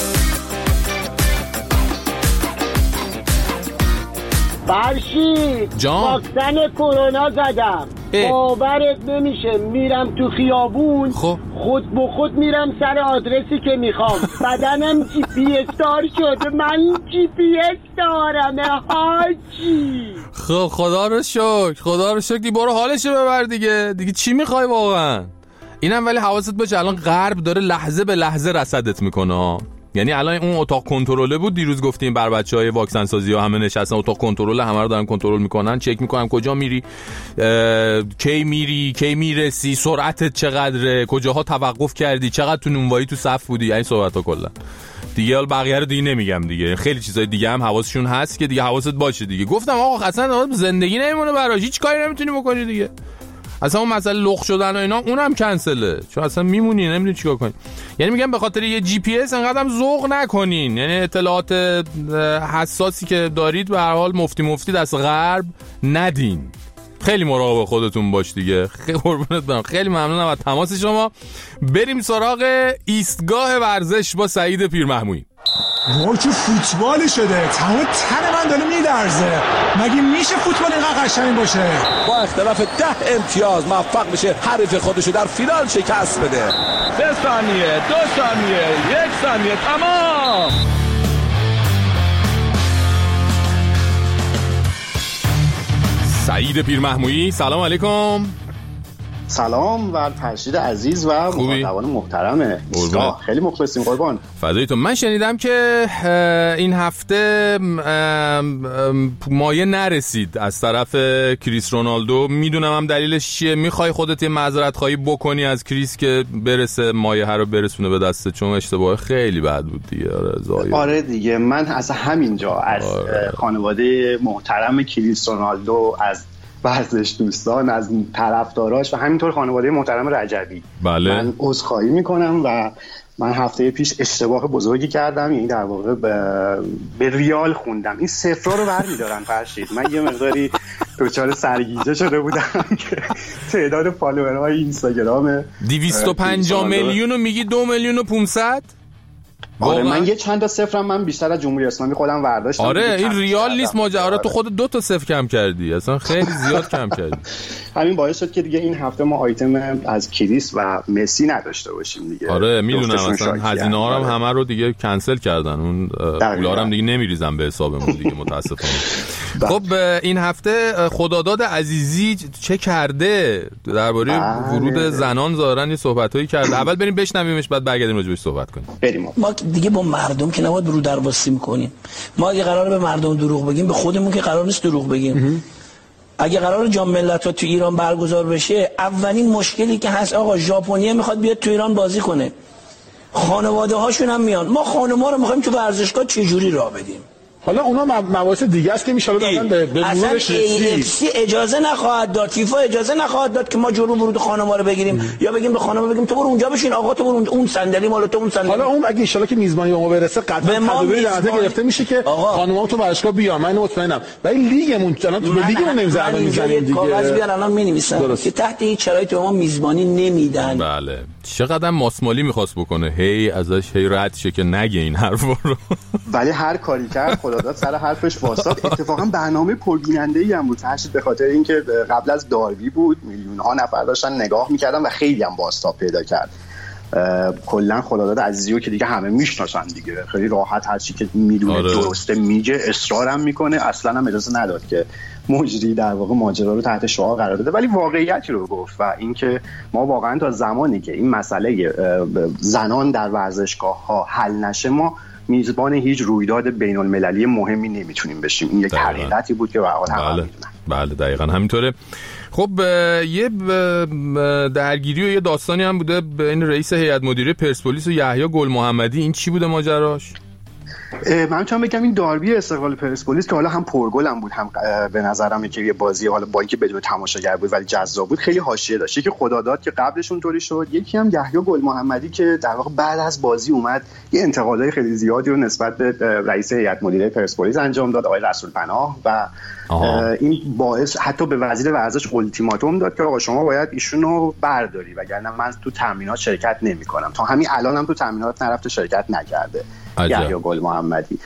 فرشید جان واکسن کرونا زدم باورت نمیشه میرم تو خیابون خب خود به خود میرم سر آدرسی که میخوام بدنم جی پی اس دار شده من جی پی اس دارم حاجی. خب خدا رو شکر خدا رو شکر برو حالشو ببر دیگه دیگه چی میخوای واقعا؟ اینم ولی حواست باشه الان غرب داره لحظه به لحظه رصدت میکنه. یعنی الان اون اتاق کنترله بود دیروز گفتیم بر بچهای واکسن سازی ها همه نشستن اتاق کنترل همه رو دارن کنترل میکنن چک میکنن کجا میری کی میری کی میرسی سرعتت چقدره کجاها توقف کردی چقدر تو نونوایی تو صف بودی این صحبت ها کلا دیگه. حالا بقیه رو دیگه نمیگم دیگه خیلی چیزای دیگه هم حواسشون هست که دیگه حواست باشه دیگه. گفتم آقا اصلا زندگی نمیمونه براش هیچ کاری نمیتونی بکنی دیگه. اصلا اون مسئله لخ شدن و اینا اونم کنسله چون اصلا میمونی نمیدونی چیکار کنی. یعنی میگم به خاطر یه جی پی اس انقدرم ذوق نکنین. یعنی اطلاعات حساسی که دارید به هر حال مفتی مفتی دست غرب ندین. خیلی مراقب خودتون باش دیگه. خیلی قربونت برم. خیلی ممنونم از تماس شما. بریم سراغ ایستگاه ورزش با سعید پیرمحمودی. وای چه فوتبالی شده تمام تن من داره میلرزه. مگه میشه فوتبال اینقدر قشنگ باشه؟ با اختلاف ده امتیاز موفق بشه حریف خودشو در فینال شکست بده. سه ثانیه دو ثانیه یک ثانیه تمام. سعید پیرمحمودی سلام علیکم. سلام و فرشید عزیز و مخاطبان محترم ایستگاه خیلی مخلصیم قربان. فدای تو. من شنیدم که این هفته مایه نرسید از طرف کریس رونالدو. میدونم هم دلیلش چیه. میخوای خودت یه معذرت خواهی بکنی از کریس که برسه مایه رو برسونه به دست چون اشتباه خیلی بد بود دیگه. آره, آره دیگه من از همینجا از آره. خانواده محترم کریس رونالدو از ورزش دوستان، از طرفداراش و همینطور خانواده محترم رجبی. بله. من عذرخواهی میکنم و من هفته پیش اشتباه بزرگی کردم، یعنی در واقع به, به ریال خوندم. این صفرها رو برمی‌دارن فرشید. من یه مقداری دچار سرگیجه شده بودم که تعداد فالوورهای اینستاگرام دویست و پنجاه میلیون رو میگی دو میلیون و پانصد؟ آره من یه چند تا صفرم من بیشتر از جمهوری اسلامی خودم برداشتم. آره این ریال نیست ماجرا، تو خود دو تا صفر کم کردی، اصلا خیلی زیاد کم کردی. همین باعث شد که دیگه این هفته ما آیتم از کریس و مسی نداشته باشیم دیگه. آره میدونم اصلا هزینه ها هم همه رو دیگه کنسل کردن، اون پولا هم دیگه نمیریزن به حسابمون دیگه متاسفانه. خب این هفته خداداد عزیزی چه کرده درباره ورود زنان ظاهرا یه صحبتایی کرده. اول بریم بشنویمش بعد برگردیم راجع بهش صحبت کنیم. بریم. ما دیگه با مردم که نباید رو در واسی میکنیم. ما اگه قراره به مردم دروغ بگیم به خودمون که قرار نیست دروغ بگیم. اگه قرار جام ملت‌ها تو ایران برگزار بشه، اولین مشکلی که هست آقا ژاپنیه میخواد بیاد تو ایران بازی کنه، خانواده هاشون هم میان، ما خانم‌ها رو میخوایم تو ورزشگاه چه جوری راه بدیم؟ حالا اونا مباحث دیگه است که میشه دادن به به نورش رسید. اجازه نخواهد داد، فیفا اجازه نخواهد داد که ما جلو ورود خانم‌ها رو بگیریم ام. یا بگیم به خانم‌ها بگیم تو برو اونجا بشین، آقا تو برو اونجا، اون صندلی مال تو، اون صندلی. حالا اون اگه ان شاءالله که میزبانی به ما برسه قطعا تدابیر در نظر گرفته میشه که خانم‌ها تو ورزشگاه بیان. من مطمئنم. ولی لیگمون الان تو لیگمون نمیذارن میزنیم دیگه. کاغذ بیان الان می‌نویسن که تحت هیچ شرایطی به ما میزبانی نمیدن. بله. چقدر ماسمالی می‌خواست بکنه، هی ازش هی رد شه که نگه این حرفا رو. ولی هر کاری کرد خداداد سر حرفش واسط. اتفاقا برنامه پربیننده‌ای هم بود تحت به خاطر اینکه قبل از داربی بود، میلیون ها نفر داشتن نگاه می‌کردن و خیلی هم بازتاب پیدا کرد. کلا خداداد عزیزیو که دیگه همه میشناسن دیگه، خیلی راحت هر چی که میدونه آره. درسته میگه، اصرارم میکنه، اصلا هم اجازه نداد که مجری در واقع ماجرا رو تحت شعار قرار بده، ولی واقعیتی رو گفت و اینکه ما واقعا تا زمانی که این مسئله زنان در ورزشگاه‌ها حل نشه ما میزبان هیچ رویداد بین المللی مهمی نمیتونیم بشیم. این یک حقیقتی بود که واقعا همه میدونن. بله دقیقاً همینطوره. خب یه درگیری و یه داستانی هم بوده بین رئیس هیئت مدیره پرسپولیس و یحیی گل محمدی. این چی بوده ماجراش؟ من میتونم بگم این داربی استقلال پرسپولیس که حالا هم پرگل هم بود، هم به نظرم که یه بازی حالا با اینکه بدون تماشاگر بود ولی جذاب بود، خیلی حاشیه داشت. یکی خداداد که قبلش اونطوری شد، یکی هم یحیی گل محمدی که در واقع بعد از بازی اومد یه انتقادهای خیلی زیادی رو نسبت به رئیس هیئت مدیره پرسپولیس انجام داد، آقای رسول پناه، و این باعث حتی به وزیر ورزش التیماتوم داد که آقا شما باید ایشونو برداری وگرنه من تو تمرینات شرکت نمی‌کنم. تا همین الان هم تو تمرینات نرفته، شرکت نکرده یحیی گل محمدی.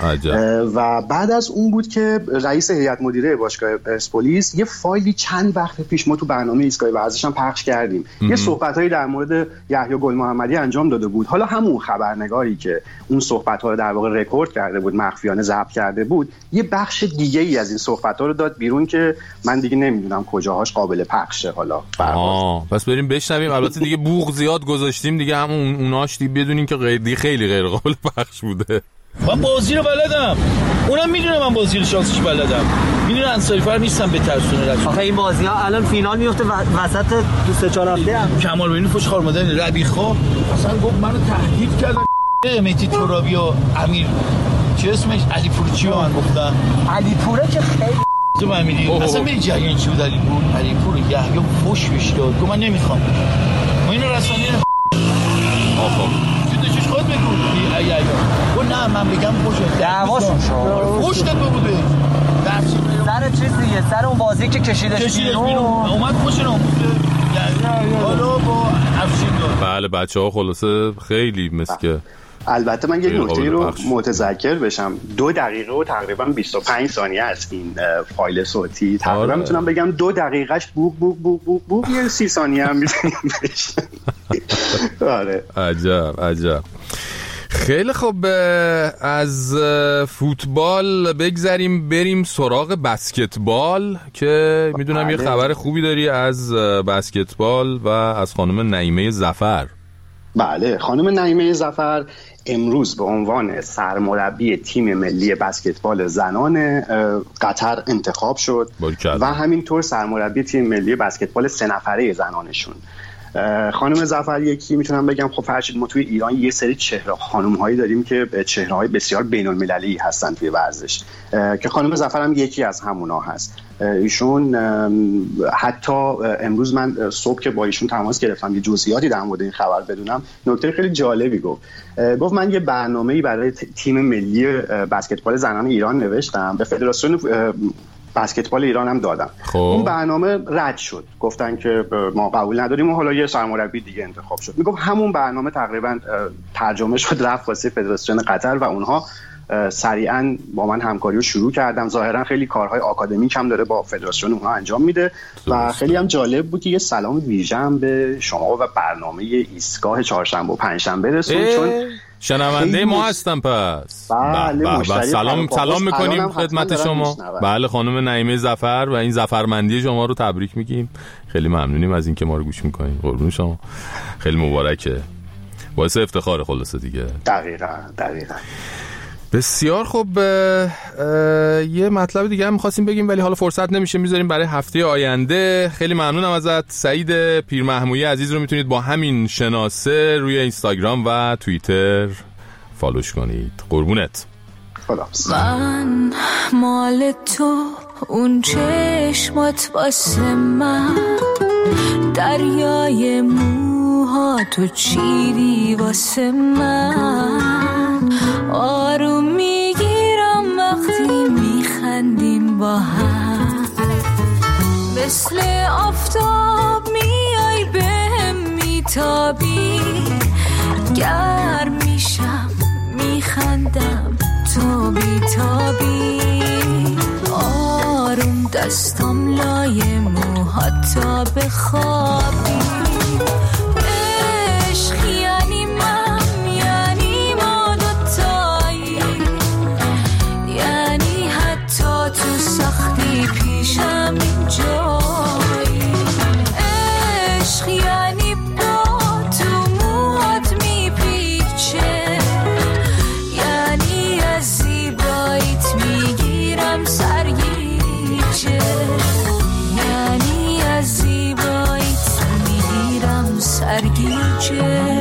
و بعد از اون بود که رئیس هیئت مدیره باشگاه پرسپولیس یه فایلی چند وقت پیش ما تو برنامه ایستگاه ورزش هم پخش کردیم، یه صحبتایی در مورد یحیی گل محمدی انجام داده بود. حالا همون خبرنگاری که اون صحبت‌ها رو در واقع رکورد کرده بود، مخفیانه ضبط کرده بود، یه بخش دیگه‌ای از این صحبت‌ها رو داد بیرون که من دیگه نمیدونم کجاهاش قابل پخشه. حالا آه پس بریم بشنویم. البته دیگه بوق زیاد گذاشتیم دیگه، همون اوناش دیگه بدونین که غیر خیلی غیر قابل پخش بوده. من بازی رو بلدم، اونم میدونه من بازی رو شانسش بلدم، میدونه انصاری فر نیستم به ترسونه رفت. آخه این بازی ها الان فینال میفته وسط دو سه چهار هفته هم کمال بینی فوش خار مادر ربیخا اصلا گفت منو تهدید کردن. مهدی ترابی و امیر چه اسمش علی پور چی من گفتن؟ علی پوره که خیلی تو من میدی اصلا می جریان چی بود؟ علی پور علی پور یحیی فوش بهش داد، گفت من نمیخوام. ما اینو رسانه آقا تو چش خود بگو ای ای گفت نه من بگم فوش دعواشون شد، فوش داد بگو به سر چیز دیگه، سر اون بازی که کشیدش بیرون اومد فوش ناموزه حالا با افشین داد. بله بچه‌ها خلاصه خیلی مسکه. البته من یک نکته رو متذکر بشم، دو دقیقه و تقریبا بیست و پنج ثانیه است این فایل صوتی، تقریبا میتونم بگم دو دقیقهش بوق بوق بوق بوق بوق یه سی ثانیه هم میتونیم بشم. آره عجب عجب. خیلی خوب، از فوتبال بگذریم بریم سراغ بسکتبال که میدونم یه خبر خوبی داری از بسکتبال و از خانم نعیمه ظفر. بله، خانم نعیمه ظفر امروز به عنوان سرمربی تیم ملی بسکتبال زنان قطر انتخاب شد و همینطور سرمربی تیم ملی بسکتبال سه نفره زنانشون. خانم ظفر یکی میتونم بگم خب فرشید ما توی ایران یه سری چهره خانم‌هایی داریم که چهره‌های بسیار بین‌المللی هستن توی ورزش که خانم ظفر هم یکی از همونا هست. ایشون حتی امروز من صبح که با ایشون تماس گرفتم یه جزئیاتی در مورد این خبر بدونم، نکته خیلی جالبی گفت. گفت من یه برنامه‌ای برای تیم ملی بسکتبال زنان ایران نوشتم، به فدراسیون بسکتبال ایران هم دادم. خب. اون برنامه رد شد، گفتن که ما قبول نداریم و حالا یه سرمربی دیگه انتخاب شد. میگفت همون برنامه تقریبا ترجمه شد رفت واسه فدراسیون قطر و اونها سریعا با من همکاری رو شروع کردم. ظاهرا خیلی کارهای آکادمیک هم داره با فدراسیون اونها انجام میده و خیلی هم جالب بود که یه سلام ویژه هم به شما و برنامه ایستگاه چهارشنبه و پنجشنبه رسون، چون شنونده ما هستم. پس بله سلام سلام میکنیم خدمت شما. بله خانم نعیمه ظفر و این ظفرمندی شما رو تبریک میگیم. خیلی ممنونیم از اینکه ما رو گوش میکنین. قربون شما، خیلی مبارکه، باعث افتخار خلاصه دیگه. دقیقاً دقیقاً. بسیار خوب. یه مطلب دیگه هم می‌خواستیم بگیم ولی حالا فرصت نمیشه، میذاریم برای هفته آینده. خیلی ممنونم ازت سعید پیرمحمودی عزیز، رو میتونید با همین شناسه روی اینستاگرام و توییتر فالوش کنید. قربونت. خداحافظ. من مال تو، اون چشمات واسه من، دریای موها تو چیری واسه من، آروم میگیرم وقتی میخندیم با هم، مثل آفتاب میای بهم میتابی، گرم میشم میخندم تو بیتابی، آروم دستم لای موهات تا بخوابی، عشق یعنی من، یعنی ما دوتایی، یعنی حتی تو سختی پیشم اینجایی، عشق یعنی با تو موهات میپیچه، یعنی از زیباییت میگیرم سرگیجه، یعنی از زیباییت میگیرم سرگیجه.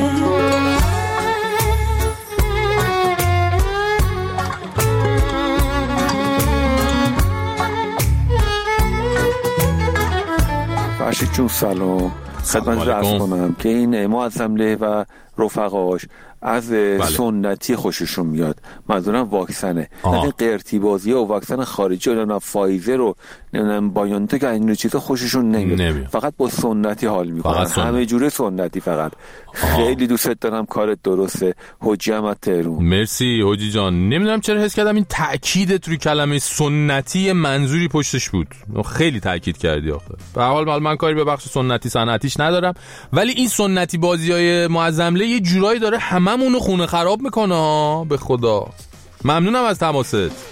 فرشید جون سلام، خدمت عرض کنم که این معظم له و رفقاش از بله. سنتی خوششون میاد، منظورم واکسنه، نه قرتی بازی و واکسن خارجی و فایزر و نمیدونم بایونتک این چیزا خوششون نمیاد، نمی. فقط با سنتی حال میکنن، همه جوره سنتی. فقط آه. خیلی دوست دارم، کارت درسته. حجی احمد تهرون. مرسی حجی جان. نمیدونم چرا حس کردم این تأکید روی کلمه سنتی منظوری پشتش بود، خیلی تأکید کردی آخه. به هر حال من کاری به بخش سنتی صنعتیش ندارم، ولی این سنتی بازیای معظمله یه جورایی داره هممونو خونه خراب میکنه ها، به خدا. ممنونم از تماست.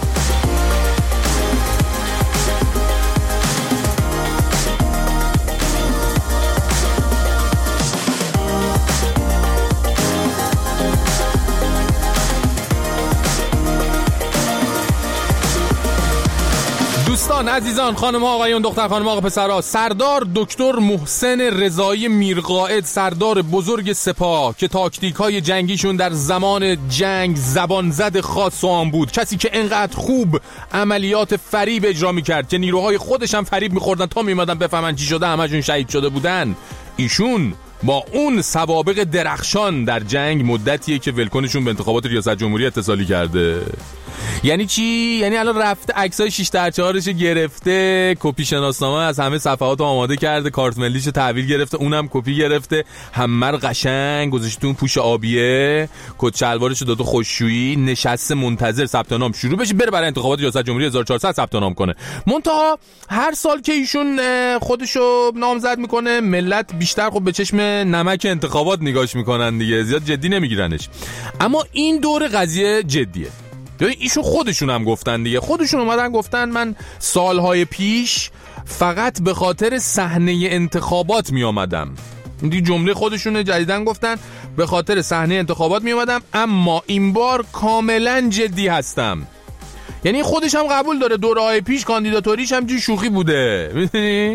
دوستان عزیزان، خانم ها آقایون، دختر خانم آقا پسرها، سردار دکتر محسن رضایی میرقائد، سردار بزرگ سپاه که تاکتیک های جنگیشون در زمان جنگ زبان زد خاص و آن بود، کسی که انقدر خوب عملیات فریب اجرا میکرد که نیروهای خودش هم فریب میخوردن تا میمادن بفهمن چی شده، همشون شهید شده بودن. ایشون با اون سوابق درخشان در جنگ مدتیه که ولکنشون به انتخابات ریاست جمهوری اتصالی کرده. یعنی چی؟ یعنی الان رفته عکسای شش در چهارش گرفته، کپی شناسنامه از همه صفحات آماده کرده، کارت ملیش تحویل گرفته، اونم کپی گرفته، هممر قشنگ گذاشته اون پوش آبیه، کت شلوارش رو داده خوششویی، نشسته منتظر ثبت نام شروع بشه بره برای انتخابات ریاست جمهوری هزار و چهارصد ثبت نام کنه. منتها هر سال که ایشون خودشو نامزد میکنه، ملت بیشتر خب به چشم نمک انتخابات نگاش میکنن دیگه، زیاد جدی نمیگیرنش. اما این دور قضیه جدیه. ایشون خودشون هم گفتن دیگه، خودشون اومدن گفتن من سالهای پیش فقط به خاطر صحنه انتخابات می آمدم. این جمله خودشونه، جدیدن گفتن به خاطر صحنه انتخابات می آمدم، اما این بار کاملا جدی هستم. یعنی خودش هم قبول داره دوره‌های پیش کاندیداتوریش هم جو شوخی بوده، میدونی؟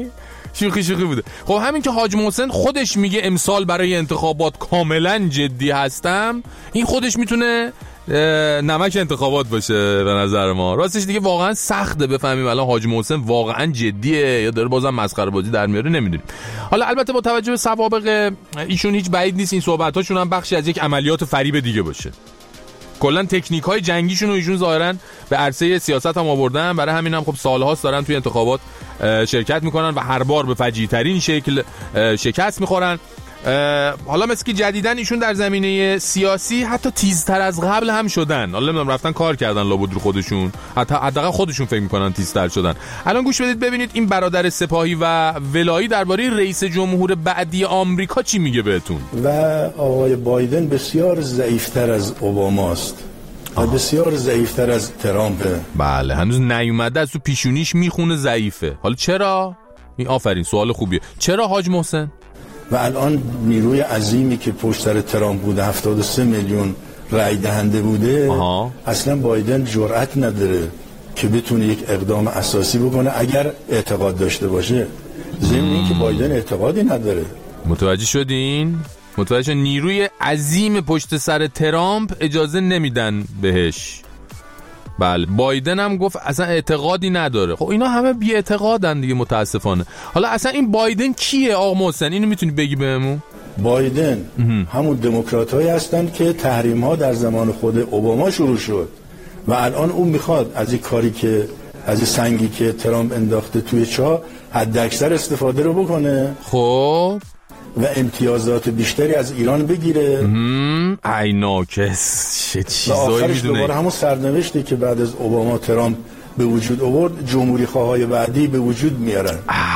شوخی شوخی بوده. خب همین که حاج محسن خودش میگه امسال برای انتخابات کاملا جدی هستم، این خودش میتونه نمک انتخابات باشه به نظر ما. راستش دیگه واقعا سخته بفهمیم الان حاج محسن واقعا جدیه یا داره بازم مسخره بازی در میاره، نمیدونیم. حالا البته با توجه به سوابق ایشون هیچ بعید نیست این صحبتاشون هم بخشی از یک عملیات فریب دیگه باشه. کلا تکنیک های جنگیشون رو ایشون ظاهرا به عرصه سیاست هم آوردن، برای همین هم خب سالهاست دارن توی انتخابات شرکت میکنن و هر بار به فجیع ترین شکل شکست میخورن. حالا مثل که جدیدن ایشون در زمینه سیاسی حتی تیزتر از قبل هم شدن. حالا نمیدونم رفتن کار کردن لابد رو خودشون، حتی حداقل خودشون فکر میکنن تیزتر شدن. الان گوش بدید ببینید این برادر سپاهی و ولایی درباره رئیس جمهور بعدی آمریکا چی میگه بهتون. و آقای بایدن بسیار ضعیفتر از اوباماست و بسیار ضعیفتر از ترامپه. بله هنوز نیومده، از تو پیشونیش میخونه ضعیفه. حالا چرا؟ این آفرین سوال خوبیه. چرا حاج محسن؟ و الان نیروی عظیمی که پشت سر ترامپ بوده، هفتاد و سه میلیون رای دهنده بوده، آها. اصلا بایدن جرأت نداره که بتونه یک اقدام اساسی بکنه اگر اعتقاد داشته باشه. ضمن اینکه بایدن اعتقادی نداره. متوجه شدین؟ متوجه نیروی عظیم پشت سر ترامپ اجازه نمیدن بهش. بله بایدن هم گفت اصلا اعتقادی نداره. خب اینا همه بی اعتقادن دیگه متاسفانه. حالا اصلا این بایدن کیه آقا محسن؟ اینو میتونی بگی بهمون؟ بایدن همون دموکراتایی هستن که تحریم ها در زمان خود اوباما شروع شد و الان اون میخواد از این کاری که از این سنگی که ترامپ انداخته توی چاه حد اکثر استفاده رو بکنه. خب و امتیازات بیشتری از ایران بگیره. ای ناکس چه چیزایی میدونه. و آخرش میدونه. دوباره همون سرنوشتی که بعد از اوباما ترامپ به وجود آورد، جمهوری خواهای بعدی به وجود میارن.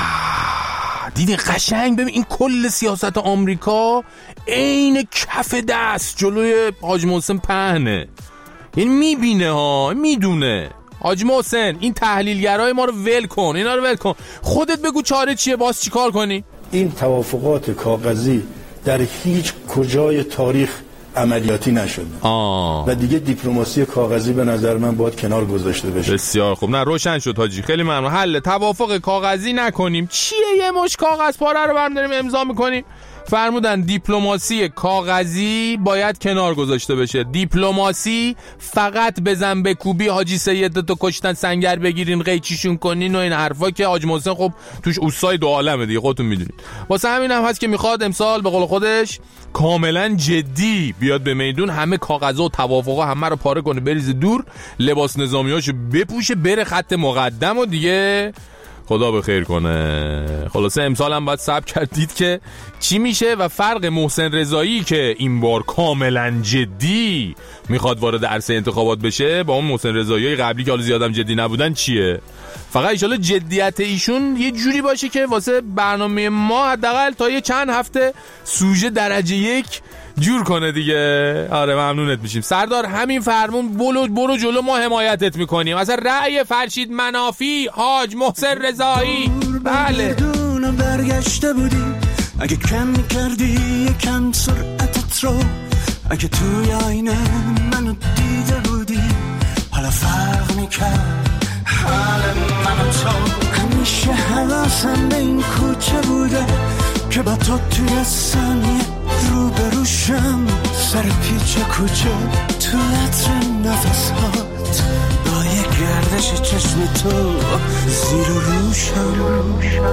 دیدی قشنگ ببین این کل سیاست آمریکا عین کف دست جلوی حاج محسن پهنه. یعنی میبینه ها، میدونه. حاج محسن این تحلیلگرای ما رو ول کن، اینا رو ول کن. خودت بگو چاره چیه، باز چی کار کنی؟ این توافقات کاغذی در هیچ کجای تاریخ عملیاتی نشده. آه. و دیگه دیپلماسی کاغذی به نظر من باید کنار گذاشته بشه. بسیار خوب. نه روشن شد حاجی، خیلی ممنون. حل توافق کاغذی نکنیم. چیه یه مش کاغذ پاره رو برم داریم امضا میکنیم؟ فرمودن دیپلماسی کاغذی باید کنار گذاشته بشه. دیپلماسی فقط بزن بکوبی حاجی سید تو کشتن سنگر بگیرین قیچیشون کنین و این حرفا که حاج محسن خب توش اوسای دو عالمه دیگه خودتون میدونید. واسه همین هم هست که میخواد امسال به قول خودش کاملا جدی بیاد به میدون، همه کاغذا و توافقا همه رو پاره کنه بریزه دور، لباس نظامیاشو بپوشه بره خط مقدم و دیگه خدا به خیر کنه. خلاصه امسال هم باید صبر کردید که چی میشه و فرق محسن رضایی که این بار کاملا جدی میخواد وارد عرصه انتخابات بشه با اون محسن رضایی قبلی که حالا زیادم جدی نبودن چیه. فقط ان شاءالله جدیت ایشون یه جوری باشه که واسه برنامه ما حداقل تا یه چند هفته سوژه درجه یک جور کنه دیگه. آره ممنونت میشیم سردار. همین فرمون برو برو جلو، ما حمایتت میکنیم. مثلا رأی فرشید منافی حاج محسن رضایی. بله دونم برگشته بودی اگه کم میکردی یکم سرعتت رو، اگه توی آینه منو دیده بودی حالا فرق میکرد حال منو تو. همیشه حواسم به این کوچه بوده که با تو توی ثانیه رو بروشم، سر پیچ کوچه تو عطر نفس هات با یه گردش چشم تو زیر و روشم.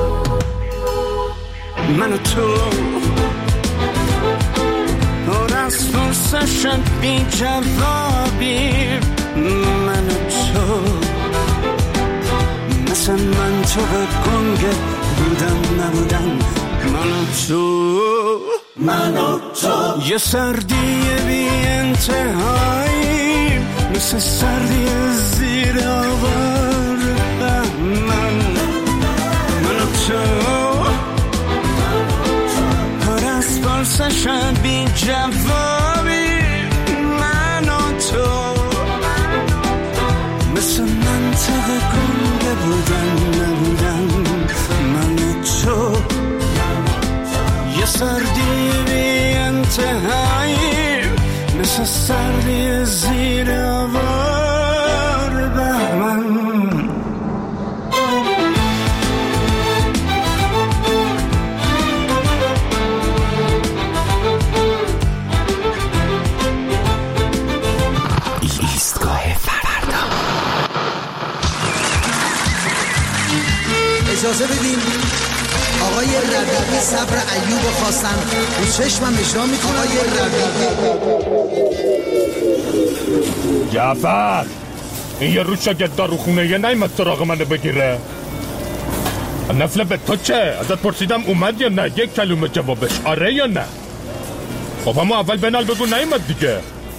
من و تو پر از فرصشن بی جوابی، من و تو مثل من تو به گنگه بودم نبودم. من و تو من و تو یه سردی بی انتهایی مثل سردی زیر آوار بهمن. من و تو پر از پرسشن بی جوابی، من و تو مثل منطق گنده بودن نبودن. من و تو یه سردی بی انتهایی مثل سردی زیر آوار بهمن. اجازه بدین آقای ربیعی صبر ایوب خواستن رو چشمم اجرا میکنه. آقای ربیعی جعفر این یه روز شاگرد داروخونه یه نیمد سراغ منو بگیره. نفله به تو چه؟ ازت پرسیدم اومد یا نه؟ یک کلمه جوابش آره یا نه؟ خب اما اول بنال بگو نیمد دیگه.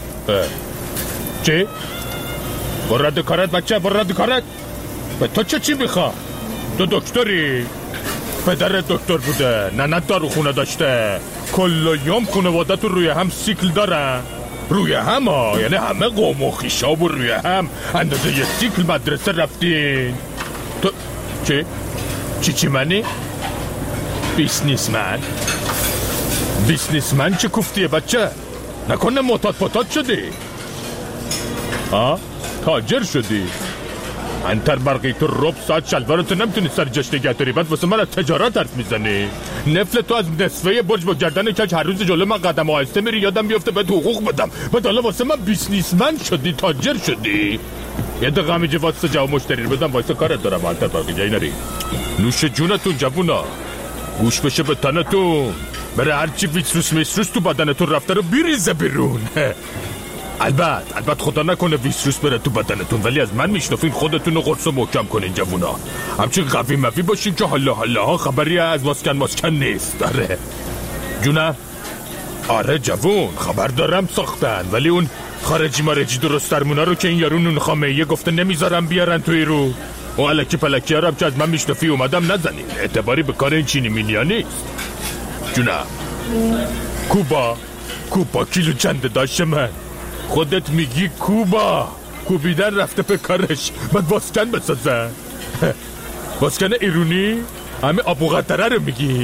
چی؟ برو رد کارت بچه، برو رد کارت. به تو چه چی میخوا؟ تو دکتری؟ پدر دکتر بوده، ننت داروخونه داشته، کل یوم خانواده تو روی هم سیکل دارن. روی هم ها، یعنی همه قوم و خیشاب و روی هم اندازه یه سیکل مدرسه رفتین. تو چی؟ چی چی منی؟ بیسنیسمن؟ بیسنیسمن چه کوفتیه بچه؟ نکنه معتاد پتاد شدی؟ ها؟ تاجر شدی؟ انتر برقی تو رب ساعت شلوارتو نمیتونی سر جشت نگه داری، بعد واسه من از تجارت حرف میزنی؟ نفل تو از نصفه برج با گردن کج هر روز جلو من قدم آهسته میری، یادم بیفته بهت حقوق بدم، بعد حالا واسه من بیسنیسمن شدی، تاجر شدی. یه دقیقه همیجه واسه جواب مشتری رو بدم، واسه کارت دارم. انتر برقی جایی نری. نوش جونتون جوونا، گوش بشه به تنتون، بره هرچی ویسروس میسروس تو بدنتون رفته رو بیریزه بیرون. البته البته خدا نکنه ویسروس بره تو بدنتون، ولی از من میشنفین خودتون رو قرص و محکم کنین جوونا. همچین قوی مفی باشین که حالا حالا ها خبری از واسکن ماسکن نیست. داره جونم؟ آره جوون خبر دارم ساختن، ولی اون خارجی مارجی درست درمونا رو که این یارون اون خامه‌ایه گفته نمیذارم بیارن توی رو، و الکی پلکی ها رو که از من میشنفی اومدم نزنین، اعتباری به کار این چینی مینیا نیست. جونم؟ کوبا کوبا کیلو چنده داشت من؟ خودت میگی کوبا، کوبیدن رفته به کارش، بعد واسکن بسازن. واسکن ایرونی؟ همه آب و قطره رو میگی.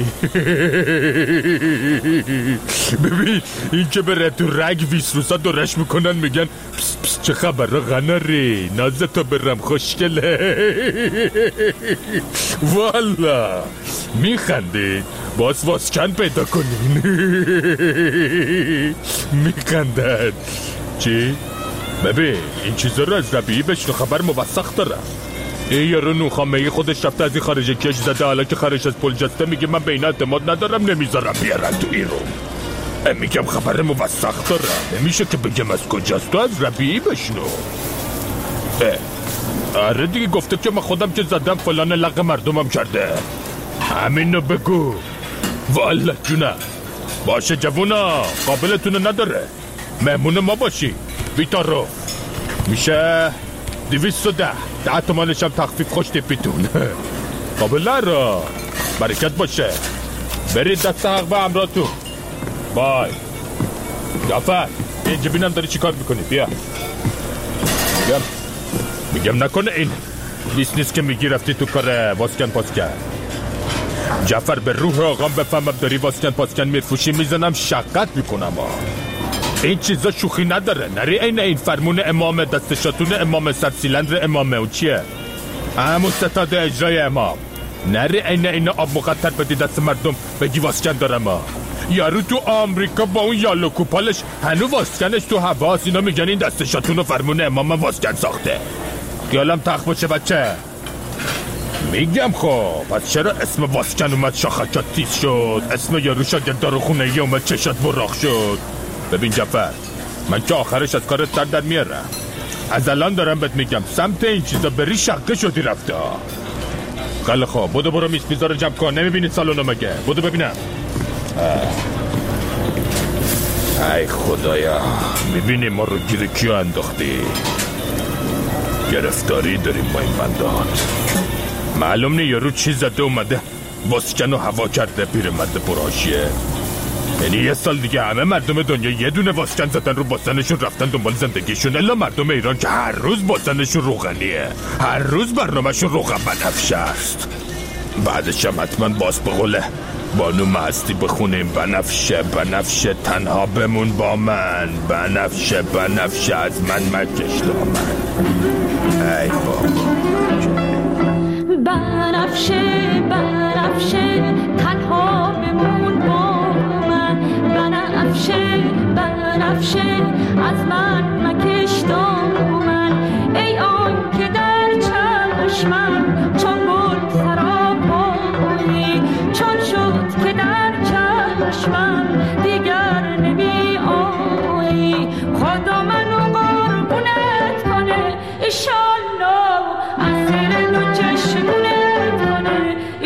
ببین این که بره تو رگ ویسروسا دورش میکنن میگن پس پس چه خبره غناری نازتو برم خوشگله. والا میخندید باز واسکن پیدا کنین. میخندن. چی؟ ببین این چیزا رو از ربیعی بشنو، خبر موثق دارم. این یارو نوخامه‌ای خودش رفته از این خارج کش زده، حالا که خارج از پل جسته میگه من به این اعتماد ندارم نمیذارم بیارن تو ایران. میگم خبر موثق دارم، نمیشه که بگم از کجاست، تو از ربیعی بشنو. آره دیگه گفته که من خودم که زدم فلان لق مردمم کرده، همینو بگو. والا جونم باشه جوونا، قابلتونو نداره، مهمون ما باشی. بیتارو میشه دویست و ده ده تومانش هم تخفیف خوش تیپیتون. قابل را برکت باشه، برید دست حق به امراتون. بای جعفر اینجا بینم داری چی کار میکنی؟ بیا میگم میگم نکنه این بیسنیس که میگی رفتی تو کار واسکن پاسکن. جعفر به روح آقام بفهمم داری واسکن پاسکن میفروشی میزنم شقت میکنم. ها این چیزا شوخی نداره، نری این این فرمون امام دستشاتون امام سرسیلندر امامه و چیه؟ همون ستاد اجرای امام. نری این این آب مقطر بدی دست مردم بگی واسکن دارم. ها یارو تو آمریکا با اون یالو کوپالش هنو واسکنش تو حواس، اینا میگن این دستشاتون و فرمون امام واسکن ساخته. خیالم تخت باشه بچه. میگم خب پس چرا اسم واسکن اومد شاخکات تیز شد، اسم یارو شاگرد داروخونه ای اومد چشات براق شد. ببین جعفر من که آخرش از کارت سر در میارم، از الان دارم بهت میگم سمت این چیزا بری شقه شدی رفته. خیلی خوب بودو برو میز میزا رو جمع کن، نمیبینی سالونو مگه؟ بودو ببینم. ای خدایا میبینی ما رو گیر کیو انداختی؟ گرفتاری داریم با این بندات. معلوم نی یارو چی زده اومده واسکن و هوا کرده پیرمرد پرهاشیه. یعنی یه سال دیگه همه مردم دنیا یه دونه واسکن زدن رو باسنشون رفتن دنبال زندگیشون، الا مردم ایران که هر روز باسنشون روغنیه، هر روز برنامهشون روغن بنفشه است. بعدش هم حتما باز به قوله بانو مستی بخونیم بنفشه بنفشه تنها بمون با من، بنفشه بنفشه از من مکش دامن. ای بابا بنفشه بنفشه تنها بمون با من، بنفشه بنفشه از من مکش دامن. ای آن که در چشمم چون گل سراب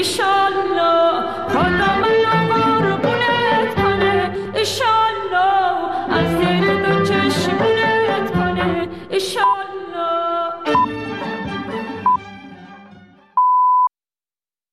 بیشتر